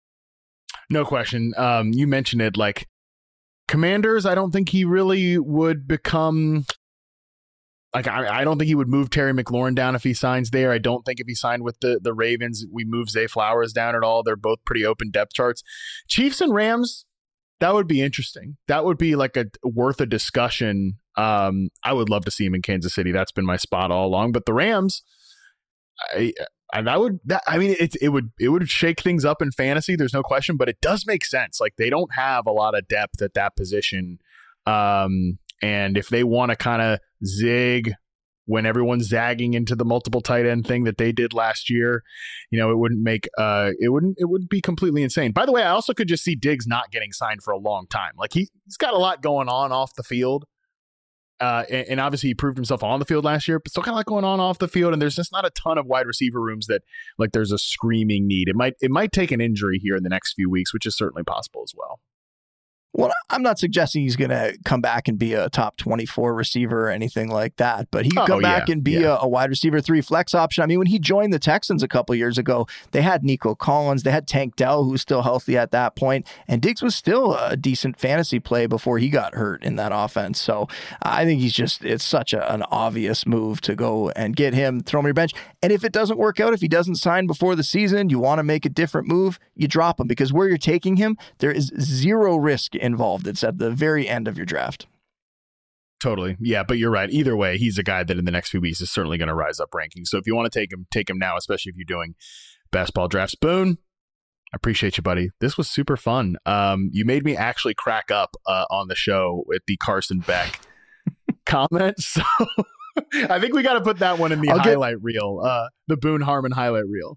No question. Um, you mentioned it, like Commanders, I don't think he really would become, like, I, I don't think he would move Terry McLaurin down if he signs there. I don't think if he signed with the, the Ravens, we move Zay Flowers down at all. They're both pretty open depth charts. Chiefs and Rams, that would be interesting. That would be like a worth a discussion. Um, I would love to see him in Kansas City. That's been my spot all along. But the Rams, I, I that would that I mean it it would it would shake things up in fantasy. There's no question, but it does make sense. Like, they don't have a lot of depth at that position, um, and if they want to kind of zig when everyone's zagging into the multiple tight end thing that they did last year, you know, it wouldn't make uh it wouldn't it would be completely insane. By the way, I also could just see Diggs not getting signed for a long time. Like, he he's got a lot going on off the field. Uh, and, and obviously he proved himself on the field last year, but still kind of like going on off the field. And there's just not a ton of wide receiver rooms that, like, there's a screaming need. It might it might take an injury here in the next few weeks, which is certainly possible as well. Well, I'm not suggesting he's going to come back and be a top twenty-four receiver or anything like that, but he could come oh, back yeah, and be yeah. a, a wide receiver three flex option. I mean, when he joined the Texans a couple years ago, they had Nico Collins, they had Tank Dell, who was still healthy at that point, and Diggs was still a decent fantasy play before he got hurt in that offense. So I think he's just, it's such a, an obvious move to go and get him, throw him on your bench. And if it doesn't work out, if he doesn't sign before the season, you want to make a different move, you drop him, because where you're taking him, there is zero risk involved. It's at the very end of your draft. Totally. Yeah, but you're right. Either way, he's a guy that in the next few weeks is certainly going to rise up rankings. So if you want to take him, take him now, especially if you're doing best ball drafts. Boone, I appreciate you, buddy. This was super fun. Um, you made me actually crack up uh, on the show with the Carson Beck comment. So I think we got to put that one in the I'll highlight get- reel, uh, the Boone Harmon highlight reel.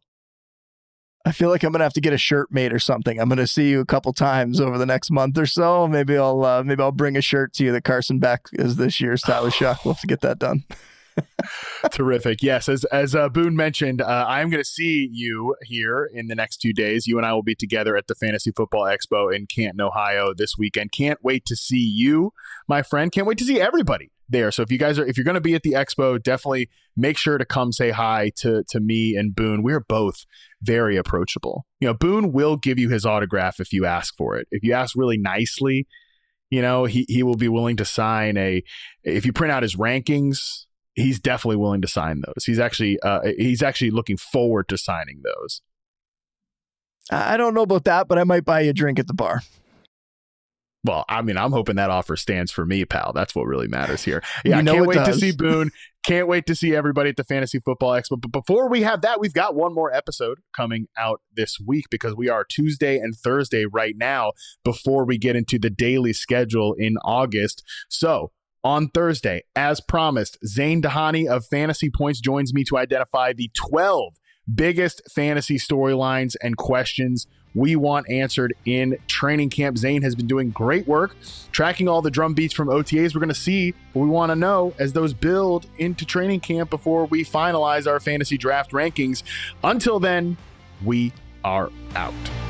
I feel like I'm going to have to get a shirt made or something. I'm going to see you a couple times over the next month or so. Maybe I'll uh, maybe I'll bring a shirt to you that Carson Beck is this year's Tyler Shuck. We'll have to get that done. Terrific. Yes, as as uh, Boone mentioned, uh, I'm going to see you here in the next two days. You and I will be together at the Fantasy Football Expo in Canton, Ohio this weekend. Can't wait to see you, my friend. Can't wait to see everybody there. So if you guys are, if you're going to be at the expo, definitely make sure to come say hi to to me and Boone. We're both very approachable. You know, Boone will give you his autograph if you ask for it. If you ask really nicely, you know, he he will be willing to sign a. If you print out his rankings, he's definitely willing to sign those. He's actually uh, he's actually looking forward to signing those. I don't know about that, but I might buy you a drink at the bar. Well, I mean, I'm hoping that offer stands for me, pal. That's what really matters here. Yeah, you know I can't wait does. to see Boone. Can't wait to see everybody at the Fantasy Football Expo. But before we have that, we've got one more episode coming out this week, because we are Tuesday and Thursday right now before we get into the daily schedule in August. So on Thursday, as promised, Zane Dahani of Fantasy Points joins me to identify the twelve biggest fantasy storylines and questions we want answered in training camp. Zane has been doing great work tracking all the drum beats from O T As. We're going to see what we want to know as those build into training camp before we finalize our fantasy draft rankings. Until then, we are out.